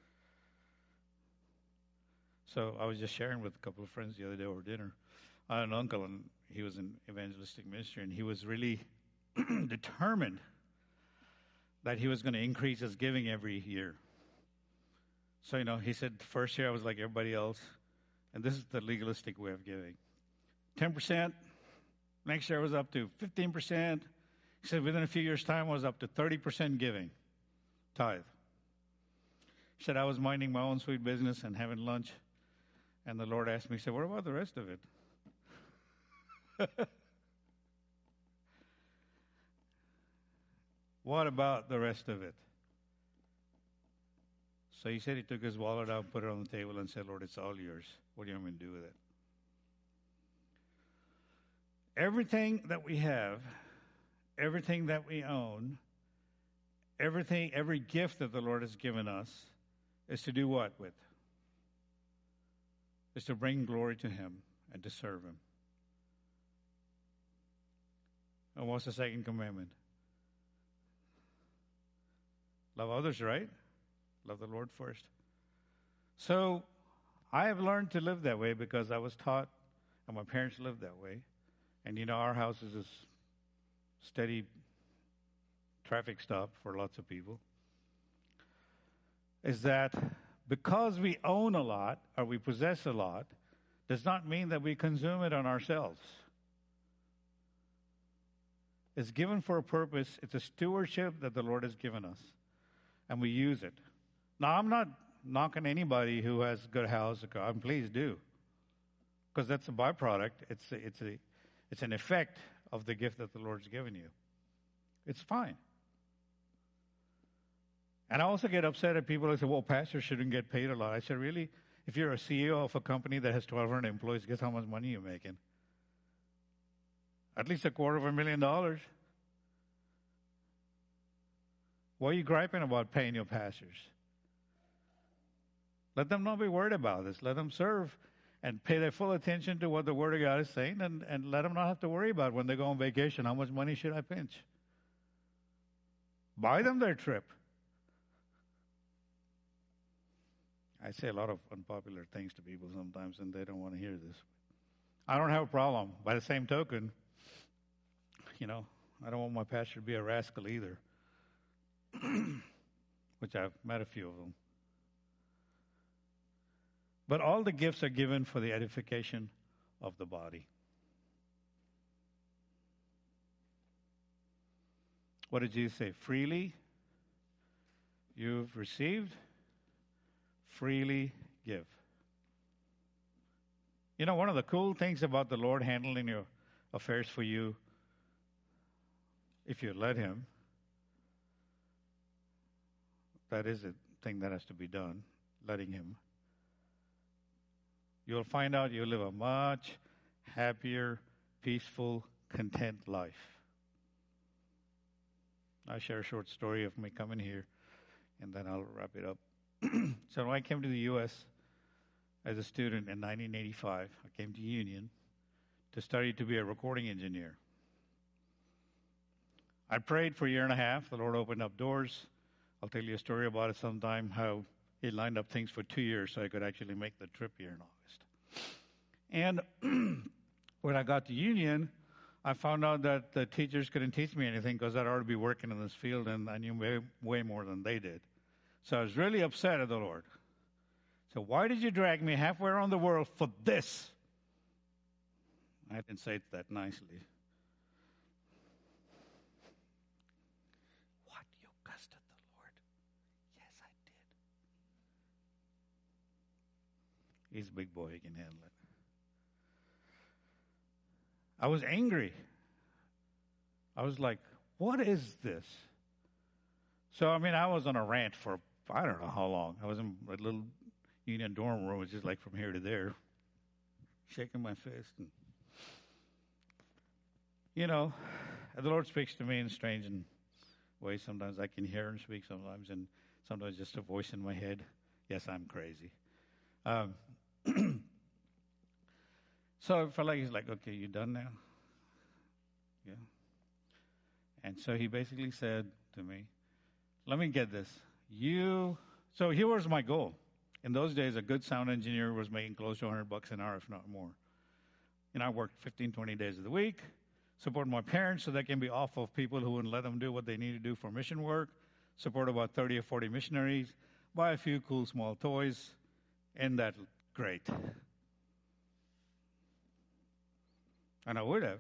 So I was just sharing with a couple of friends the other day over dinner. I had an uncle, and he was in evangelistic ministry, and he was really determined that he was going to increase his giving every year. So, you know, he said, the first year I was like everybody else, and this is the legalistic way of giving. ten percent. Next year I was up to fifteen percent. He said within a few years' time I was up to thirty percent giving. Tithe. He said, I was minding my own sweet business and having lunch, and the Lord asked me, he said, what about the rest of it? What about the rest of it? So he said he took his wallet out, put it on the table, and said, Lord, it's all yours. What do you want me to do with it? Everything that we have, everything that we own, everything, every gift that the Lord has given us is to do what with? Is to bring glory to Him and to serve Him. And what's the second commandment? Love others, right? Love the Lord first. So I have learned to live that way because I was taught, and my parents lived that way. And you know, our house is a steady traffic stop for lots of people. Is that because we own a lot or we possess a lot does not mean that we consume it on ourselves. It's given for a purpose. It's a stewardship that the Lord has given us, and we use it. Now, I'm not knocking anybody who has a good house, a car, and please do, because that's a byproduct. It's a, it's a, it's an effect of the gift that the Lord's given you. It's fine. And I also get upset at people who say, well, pastors shouldn't get paid a lot. I said, really? If you're a C E O of a company that has twelve hundred employees, guess how much money you're making? At least a quarter of a million dollars. Why are you griping about paying your pastors? Let them not be worried about this. Let them serve and pay their full attention to what the Word of God is saying, and, and let them not have to worry about when they go on vacation, how much money should I pinch? Buy them their trip. I say a lot of unpopular things to people sometimes, and they don't want to hear this. I don't have a problem. By the same token, you know, I don't want my pastor to be a rascal either, which I've met a few of them. But all the gifts are given for the edification of the body. What did Jesus say? Freely you've received, freely give. You know, one of the cool things about the Lord handling your affairs for you, if you let Him, that is a thing that has to be done, letting Him. You'll find out you'll live a much happier, peaceful, content life. I'll share a short story of me coming here, and then I'll wrap it up. So when I came to the U S as a student in nineteen eighty-five, I came to Union to study to be a recording engineer. I prayed for a year and a half. The Lord opened up doors. I'll tell you a story about it sometime, how He lined up things for two years so I could actually make the trip here in August. And when I got to Union, I found out that the teachers couldn't teach me anything because I'd already be working in this field, and I knew way, way more than they did. So I was really upset at the Lord. So why did you drag me halfway around the world for this? I didn't say it that nicely. What? You cussed at the Lord? Yes, I did. He's a big boy. He can handle it. I was angry. I was like, what is this? So, I mean, I was on a rant for, I don't know how long. I was in a little Union dorm room. It was just like from here to there, shaking my fist. And, you know, the Lord speaks to me in strange ways. Sometimes I can hear Him speak sometimes, and sometimes just a voice in my head. Yes, I'm crazy. Um, so I felt like He's like, okay, you done now? Yeah. And so He basically said to me, let me get this. You, so here was my goal. In those days, a good sound engineer was making close to one hundred bucks an hour, if not more. And I worked fifteen, twenty days of the week, support my parents so they can be off of people who wouldn't let them do what they need to do for mission work, support about thirty or forty missionaries, buy a few cool small toys, and that's great. And I would have.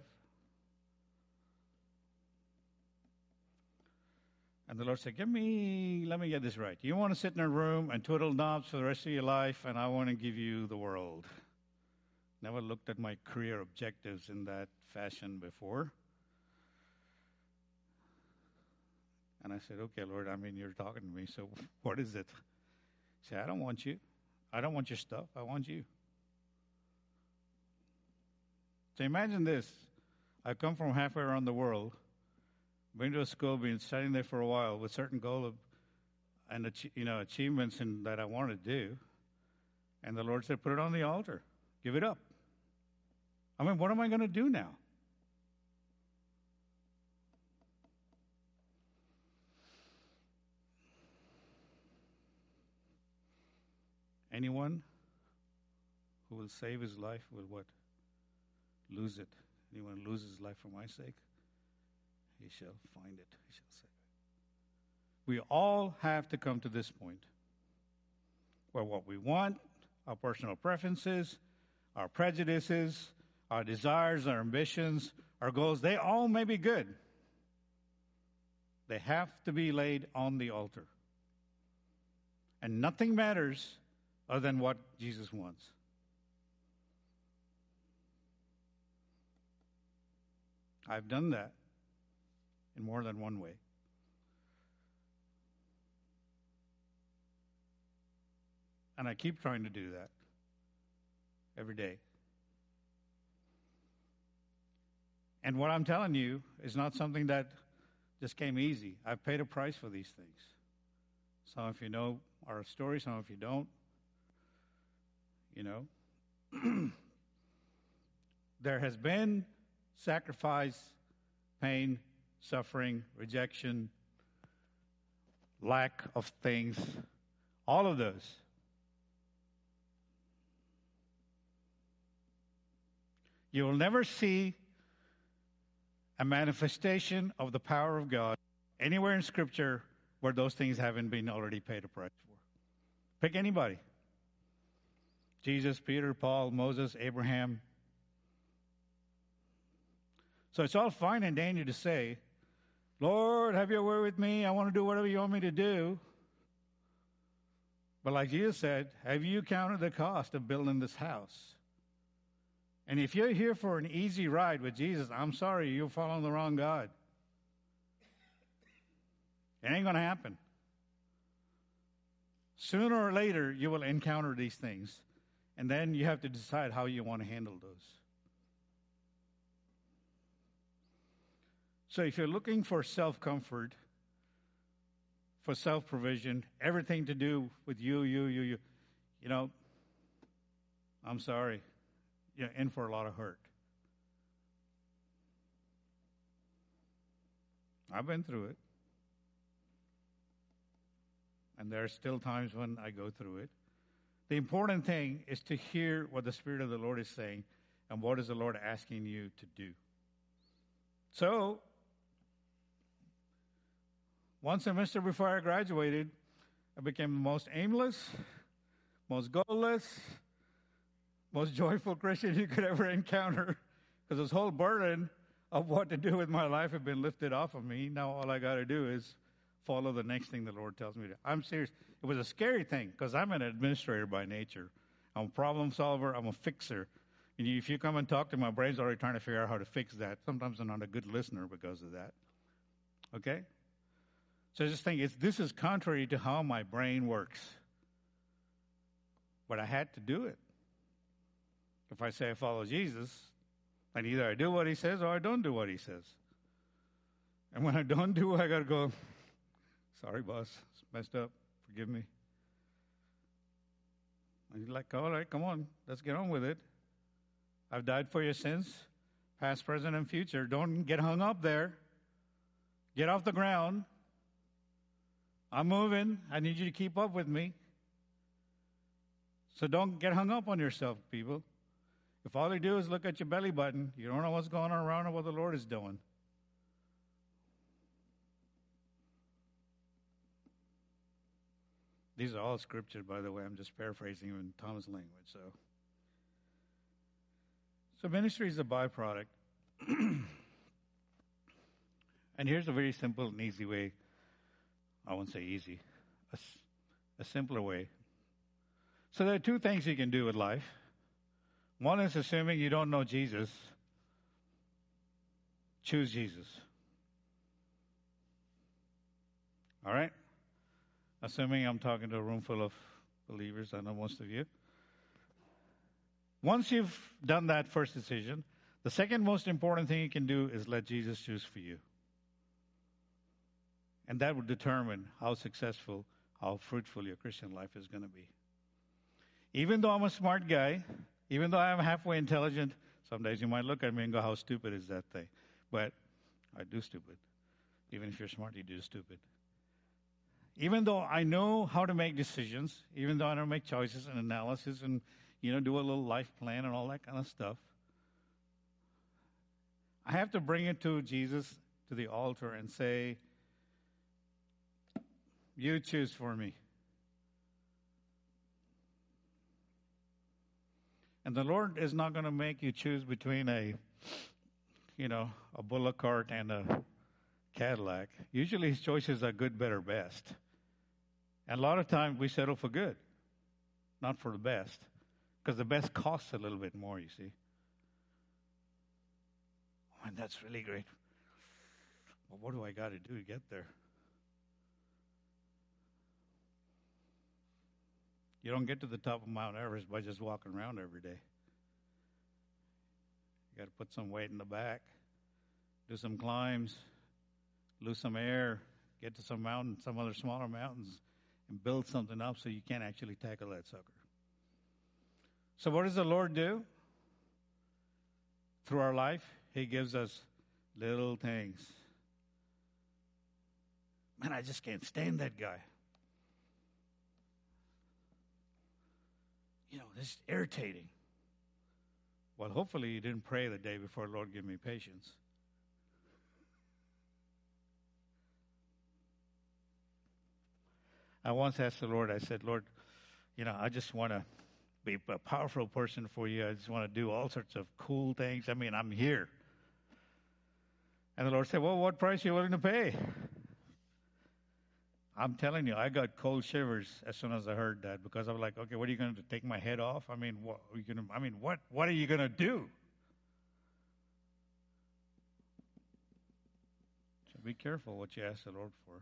And the Lord said, give me, let me get this right. You want to sit in a room and twiddle knobs for the rest of your life, and I want to give you the world. Never looked at my career objectives in that fashion before. And I said, okay, Lord, I mean, you're talking to me, so what is it? Say, I don't want you. I don't want your stuff. I want you. So imagine this. I come from halfway around the world, been to a school, been studying there for a while with certain goal of and you know achievements in, that I want to do. And the Lord said, put it on the altar. Give it up. I mean, what am I going to do now? Anyone who will save his life will what? Lose it. Anyone who loses his life for my sake, he shall find it. He shall save it. We all have to come to this point where what we want, our personal preferences, our prejudices, our desires, our ambitions, our goals, they all may be good. They have to be laid on the altar. And nothing matters other than what Jesus wants. I've done that in more than one way. And I keep trying to do that every day. And what I'm telling you is not something that just came easy. I've paid a price for these things. Some of you know our story, some of you don't. You know, there has been sacrifice, pain, suffering, rejection, lack of things, all of those. You will never see a manifestation of the power of God anywhere in Scripture where those things haven't been already paid a price for. Pick anybody. Jesus, Peter, Paul, Moses, Abraham. So it's all fine and dandy to say, Lord, have your way with me. I want to do whatever you want me to do. But like Jesus said, have you counted the cost of building this house? And if you're here for an easy ride with Jesus, I'm sorry, you're following the wrong God. It ain't going to happen. Sooner or later, you will encounter these things. And then you have to decide how you want to handle those. So if you're looking for self-comfort, for self-provision, everything to do with you, you, you, you, you know, I'm sorry, you're in for a lot of hurt. I've been through it. And there are still times when I go through it. The important thing is to hear what the Spirit of the Lord is saying and what is the Lord asking you to do. So, one semester before I graduated, I became the most aimless, most goalless, most joyful Christian you could ever encounter, because this whole burden of what to do with my life had been lifted off of me. Now all I got to do is follow the next thing the Lord tells me to. I'm serious. It was a scary thing because I'm an administrator by nature. I'm a problem solver. I'm a fixer. And if you come and talk to me, my brain's already trying to figure out how to fix that. Sometimes I'm not a good listener because of that. Okay? So I just think it's, this is contrary to how my brain works. But I had to do it. If I say I follow Jesus, then either I do what he says or I don't do what he says. And when I don't do it, I got to go, sorry, boss, it's messed up. Forgive me. And he's like, all right, come on, let's get on with it. I've died for your sins, past, present, and future. Don't get hung up there. Get off the ground. I'm moving. I need you to keep up with me. So don't get hung up on yourself, people. If all you do is look at your belly button, you don't know what's going on around or what the Lord is doing. These are all scriptures, by the way. I'm just paraphrasing them in Thomas language. So, so ministry is a byproduct. And here's a very simple and easy way. I won't say easy. A, a simpler way. So there are two things you can do with life. One is assuming you don't know Jesus. Choose Jesus. All right? Assuming I'm talking to a room full of believers. I know most of you. Once you've done that first decision, the second most important thing you can do is let Jesus choose for you. And that would determine how successful, how fruitful your Christian life is going to be. Even though I'm a smart guy, even though I'm halfway intelligent, some days you might look at me and go, how stupid is that thing? But I do stupid. Even if you're smart, you do stupid. Even though I know how to make decisions, even though I know how to make choices and analysis and, you know, do a little life plan and all that kind of stuff, I have to bring it to Jesus, to the altar, and say, you choose for me. And the Lord is not going to make you choose between a, you know, a bullock cart and a Cadillac. Usually his choices are good, better, best. And a lot of times we settle for good, not for the best. Because the best costs a little bit more, you see. Oh, and that's really great. Well, what do I got to do to get there? You don't get to the top of Mount Everest by just walking around every day. You got to put some weight in the back, do some climbs, lose some air, get to some mountain, some other smaller mountains, and build something up so you can actually tackle that sucker. So what does the Lord do? Through our life, He gives us little things. Man, I just can't stand that guy. You know, this is irritating. Well, hopefully you didn't pray the day before, Lord, give me patience. I once asked the Lord, I said, Lord, you know, I just want to be a powerful person for you. I just want to do all sorts of cool things. I mean, I'm here. And the Lord said, well, what price are you willing to pay? I'm telling you, I got cold shivers as soon as I heard that, because I was like, okay, what are you going to do, take my head off? I mean, what are you going to, I mean, what, what are you going to do? So be careful what you ask the Lord for.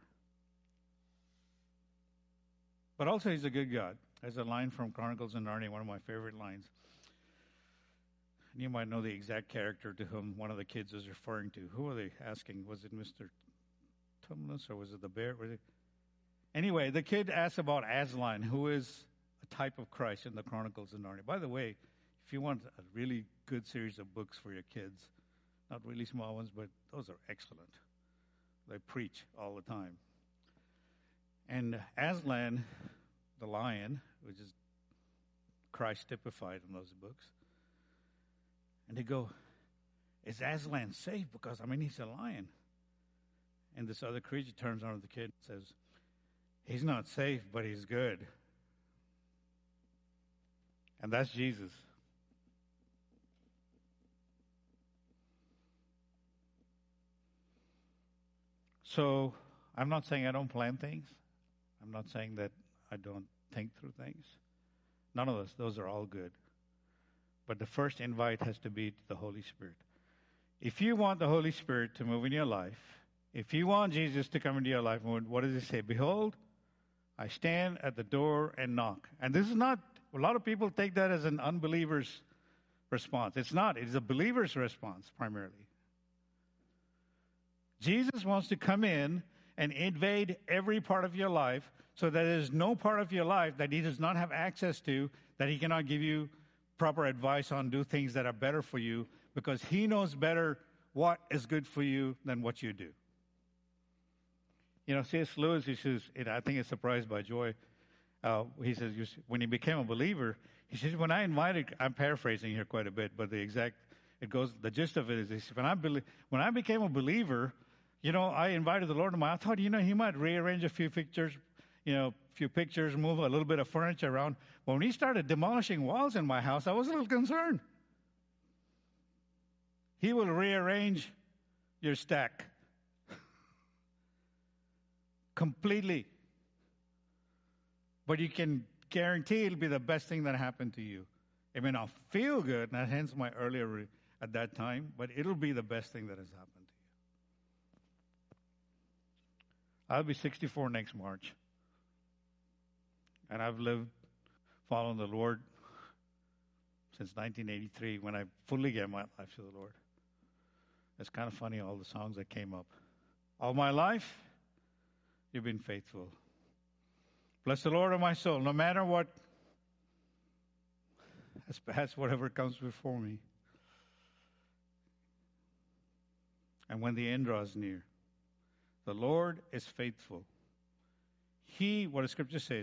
But also, He's a good God. There's a line from Chronicles of Narnia, one of my favorite lines. And you might know the exact character to whom one of the kids is referring to. Who are they asking? Was it Mister Tumnus or was it the bear? Was it? Anyway, the kid asks about Aslan, who is a type of Christ in the Chronicles of Narnia. By the way, if you want a really good series of books for your kids, not really small ones, but those are excellent. They preach all the time. And Aslan, the lion, which is Christ typified in those books, and they go, is Aslan safe? Because, I mean, he's a lion. And this other creature turns on the kid and says, he's not safe, but he's good. And that's Jesus. So I'm not saying I don't plan things. I'm not saying that I don't think through things. None of those. Those are all good. But the first invite has to be to the Holy Spirit. If you want the Holy Spirit to move in your life, if you want Jesus to come into your life, what does He say? Behold, I stand at the door and knock. And this is not, a lot of people take that as an unbeliever's response. It's not. It's a believer's response primarily. Jesus wants to come in and invade every part of your life so that there's no part of your life that He does not have access to, that He cannot give you proper advice on, do things that are better for you, because He knows better what is good for you than what you do. You know, C S. Lewis, he says, and I think it's Surprised by Joy, uh, he says, when he became a believer, he says, when I invited, I'm paraphrasing here quite a bit, but the exact, it goes, the gist of it is, he says, when I, be, when I became a believer, you know, I invited the Lord to my, I thought, you know, He might rearrange a few pictures, you know, a few pictures, move a little bit of furniture around. But when He started demolishing walls in my house, I was a little concerned. He will rearrange your stack completely. But you can guarantee it'll be the best thing that happened to you. It may not feel good, and hence my earlier re- at that time, but it'll be the best thing that has happened to you. I'll be sixty-four next March. And I've lived following the Lord since nineteen eighty-three, when I fully gave my life to the Lord. It's kind of funny, all the songs that came up. All my life, you've been faithful. Bless the Lord of my soul, no matter what has passed, whatever comes before me. And when the end draws near, the Lord is faithful. He, what the scripture says,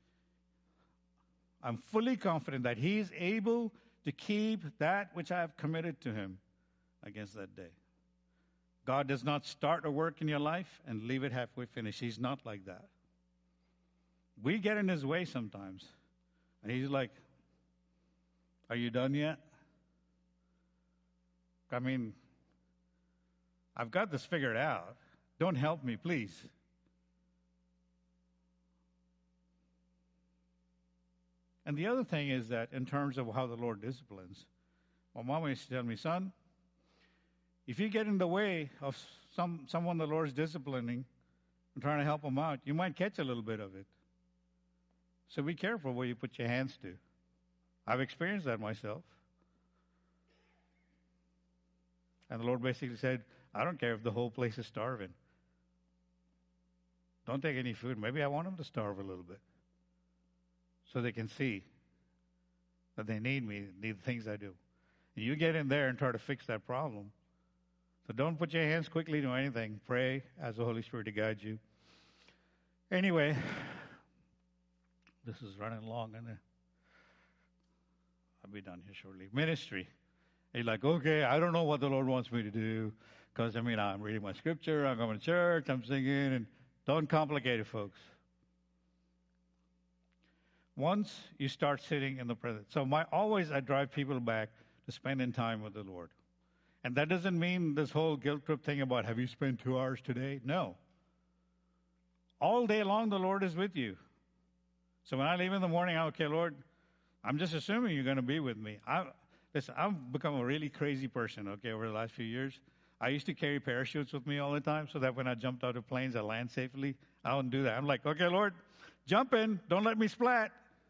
I'm fully confident that he is able to keep that which I have committed to him against that day. God does not start a work in your life and leave it halfway finished. He's not like that. We get in his way sometimes. And he's like, are you done yet? I mean, I've got this figured out. Don't help me, please. And the other thing is that in terms of how the Lord disciplines, my mom used to tell me, son, if you get in the way of some someone the Lord's disciplining and trying to help them out, you might catch a little bit of it. So be careful where you put your hands to. I've experienced that myself. And the Lord basically said, I don't care if the whole place is starving. Don't take any food. Maybe I want them to starve a little bit so they can see that they need me, need the things I do. And you get in there and try to fix that problem. So don't put your hands quickly to anything. Pray, ask the Holy Spirit to guide you. Anyway, this is running long, isn't it? I'll be done here shortly. Ministry. You're like, okay, I don't know what the Lord wants me to do because, I mean, I'm reading my scripture, I'm going to church, I'm singing, and don't complicate it, folks. Once you start sitting in the presence. So my always I drive people back to spending time with the Lord. And that doesn't mean this whole guilt trip thing about have you spent two hours today? No. All day long the Lord is with you. So when I leave in the morning, I'm okay, Lord, I'm just assuming you're going to be with me. I, listen, I've become a really crazy person, okay, over the last few years. I used to carry parachutes with me all the time so that when I jumped out of planes, I land safely. I don't do that. I'm like, okay, Lord, jump in. Don't let me splat.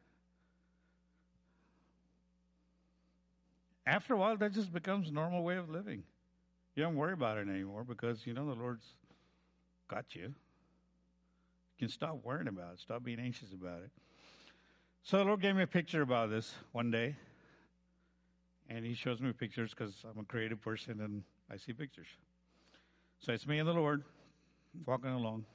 After a while, that just becomes a normal way of living. You don't worry about it anymore because, you know, the Lord's got you. You can stop worrying about it. Stop being anxious about it. So the Lord gave me a picture about this one day. And he shows me pictures because I'm a creative person and I see pictures. So it's me and the Lord walking along.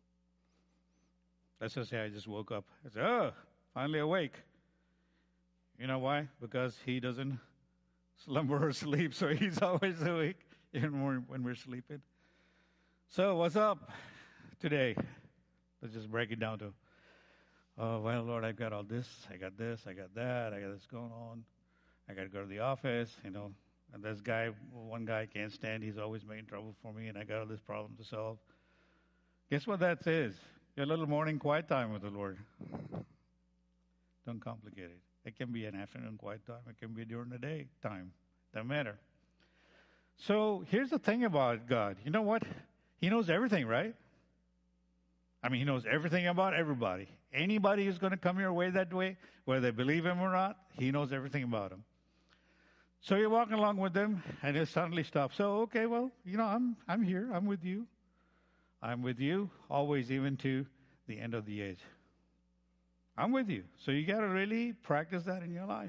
Let's just say I just woke up. I said, oh, finally awake. You know why? Because he doesn't slumber or sleep, so he's always awake even when we're sleeping. So what's up today? Let's just break it down to, oh, well, Lord, I've got all this, I got this, I got that, I got this going on. I got to go to the office, you know, and this guy, one guy I can't stand, he's always making trouble for me, and I got all this problem to solve. Guess what that is? Your little morning quiet time with the Lord. Don't complicate it. It can be an afternoon quiet time. It can be during the day time. Doesn't matter. So here's the thing about God. You know what? He knows everything, right? I mean, he knows everything about everybody. Anybody who's going to come your way that way, whether they believe him or not, he knows everything about them. So you're walking along with them, and it suddenly stops. So, okay, well, you know, I'm I'm here. I'm with you. I'm with you, always, even to the end of the age. I'm with you. So you got to really practice that in your life.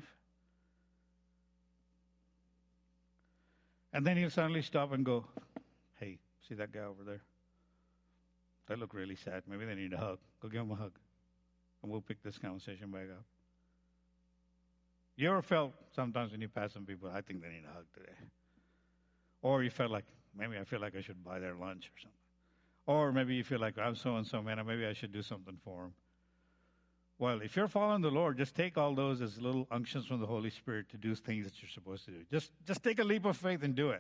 And then he'll suddenly stop and go, hey, see that guy over there? They look really sad. Maybe they need a hug. Go give them a hug. And we'll pick this conversation back up. You ever felt sometimes when you pass some people, I think they need a hug today. Or you felt like, maybe I feel like I should buy their lunch or something. Or maybe you feel like, I'm so-and-so, man, maybe I should do something for them. Well, if you're following the Lord, just take all those as little unctions from the Holy Spirit to do things that you're supposed to do. Just just take a leap of faith and do it.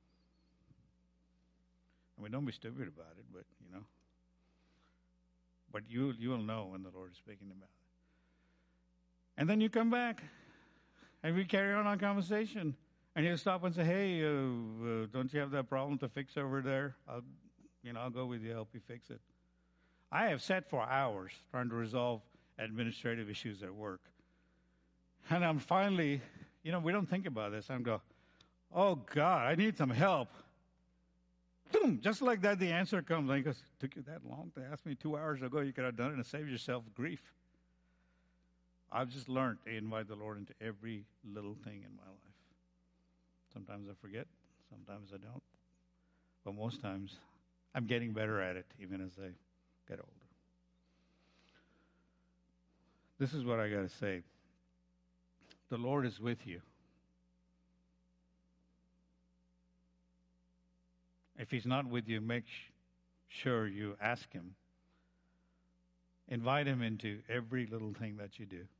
I mean, don't be stupid about it, but, you know. But you you will know when the Lord is speaking about it. And then you come back, and we carry on our conversation. And you stop and say, hey, uh, uh, don't you have that problem to fix over there? I'll, you know, I'll go with you, help you fix it. I have sat for hours trying to resolve administrative issues at work. And I'm finally, you know, we don't think about this. I'm go, oh, God, I need some help. Boom, just like that, the answer comes. Like, it took you that long to ask me two hours ago. You could have done it and saved yourself grief. I've just learned to invite the Lord into every little thing in my life. Sometimes I forget. Sometimes I don't. But most times, I'm getting better at it, even as I get older. This is what I got to say. The Lord is with you. If He's not with you, make sure you ask Him. Invite Him into every little thing that you do.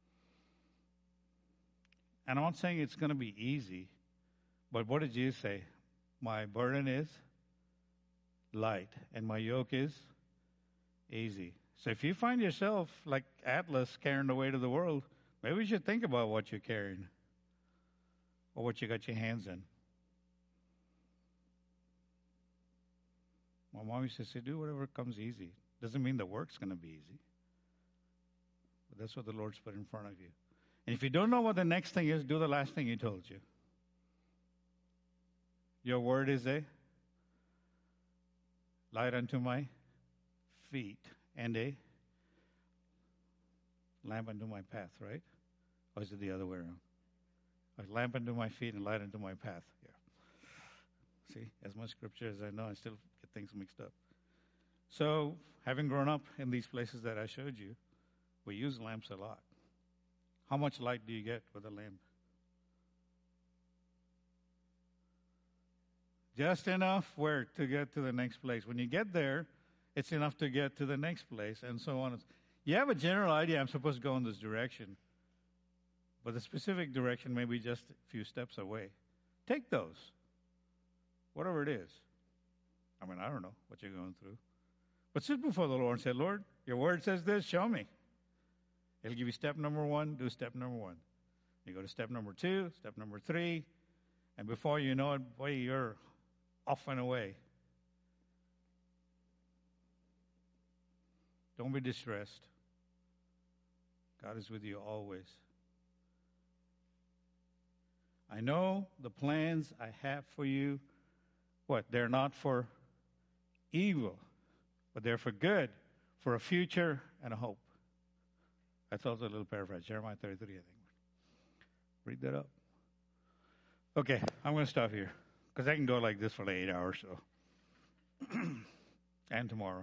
And I'm not saying it's going to be easy, but what did Jesus say? My burden is light, and my yoke is easy. So if you find yourself like Atlas carrying the weight of the world, maybe you should think about what you're carrying or what you got your hands in. My mom used to say, do whatever comes easy. Doesn't mean the work's going to be easy. But that's what the Lord's put in front of you. And if you don't know what the next thing is, do the last thing He told you. Your word is a light unto my feet and a lamp unto my path, right? Or is it the other way around? A lamp unto my feet and light unto my path. Yeah. See, as much scripture as I know, I still get things mixed up. So, having grown up in these places that I showed you, we use lamps a lot. How much light do you get with a lamp? Just enough where to get to the next place. When you get there, it's enough to get to the next place, and so on. You have a general idea, I'm supposed to go in this direction. But the specific direction may be just a few steps away. Take those. Whatever it is. I mean, I don't know what you're going through. But sit before the Lord and say, Lord, your word says this, show me. It'll give you step number one, do step number one. You go to step number two, step number three, and before you know it, boy, you're off and away. Don't be distressed. God is with you always. I know the plans I have for you, what? They're not for evil, but they're for good, for a future and a hope. That's also a little paraphrase, Jeremiah thirty-three, I think. Read that up. Okay, I'm going to stop here, because I can go like this for like eight hours, so. And tomorrow.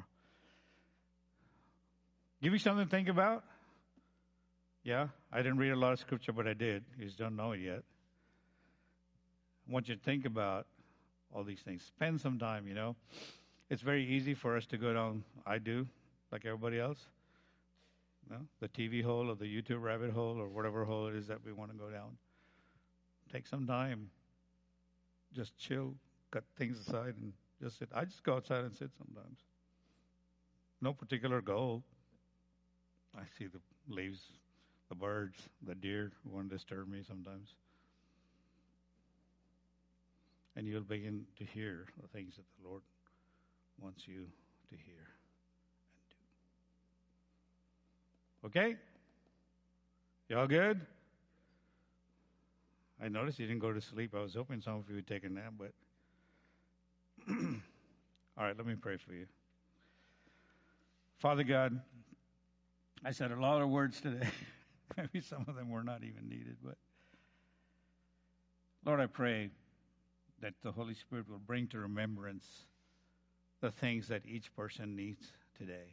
Give you something to think about? Yeah, I didn't read a lot of scripture, but I did. You just don't know it yet. I want you to think about all these things. Spend some time, you know. It's very easy for us to go down, I do, like everybody else, you know, the T V hole or the YouTube rabbit hole or whatever hole it is that we want to go down. Take some time. Just chill, cut things aside, and just sit. I just go outside and sit sometimes. No particular goal. I see the leaves, the birds, the deer who want to disturb me sometimes. And you'll begin to hear the things that the Lord wants you to hear and do. Okay? Y'all good? I noticed you didn't go to sleep. I was hoping some of you would take a nap, but all right, let me pray for you. Father God, I said a lot of words today. Maybe some of them were not even needed, but Lord, I pray that the Holy Spirit will bring to remembrance the things that each person needs today.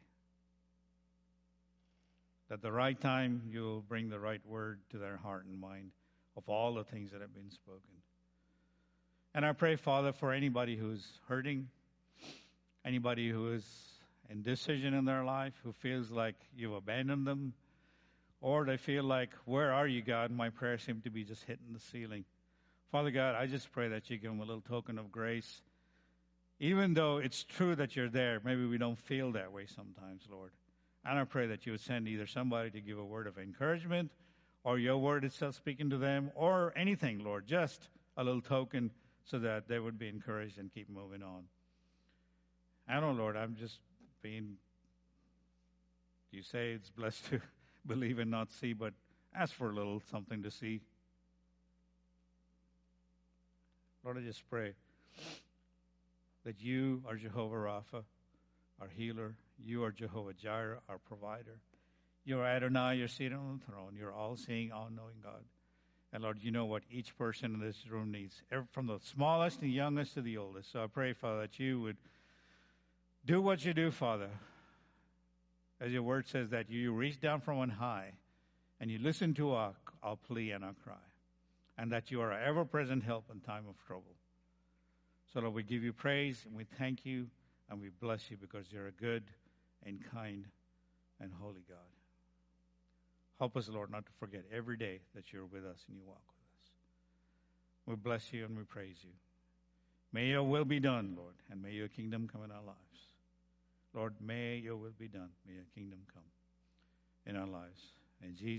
That the right time you'll bring the right word to their heart and mind of all the things that have been spoken. And I pray, Father, for anybody who's hurting, anybody who is indecision in their life, who feels like you've abandoned them, or they feel like, where are you, God? My prayers seem to be just hitting the ceiling. Father God, I just pray that you give them a little token of grace. Even though it's true that you're there, maybe we don't feel that way sometimes, Lord. And I pray that you would send either somebody to give a word of encouragement, or your word itself speaking to them, or anything, Lord, just a little token so that they would be encouraged and keep moving on. I don't know, Lord, I'm just being, you say it's blessed to believe and not see, but Ask for a little something to see. Lord, I just pray that you are Jehovah Rapha, our healer. You are Jehovah Jireh, our provider. You are Adonai, you're seated on the throne. You're all-seeing, all-knowing God. And Lord, you know what each person in this room needs, from the smallest and youngest to the oldest. So I pray, Father, that you would do what you do, Father. As your word says, that you reach down from on high and you listen to our, our plea and our cry. And that you are our ever-present help in time of trouble. So, Lord, we give you praise and we thank you and we bless you because you're a good and kind and holy God. Help us, Lord, not to forget every day that you're with us and you walk with us. We bless you and we praise you. May your will be done, Lord, and may your kingdom come in our lives. Lord, may your will be done. May your kingdom come in our lives. In Jesus'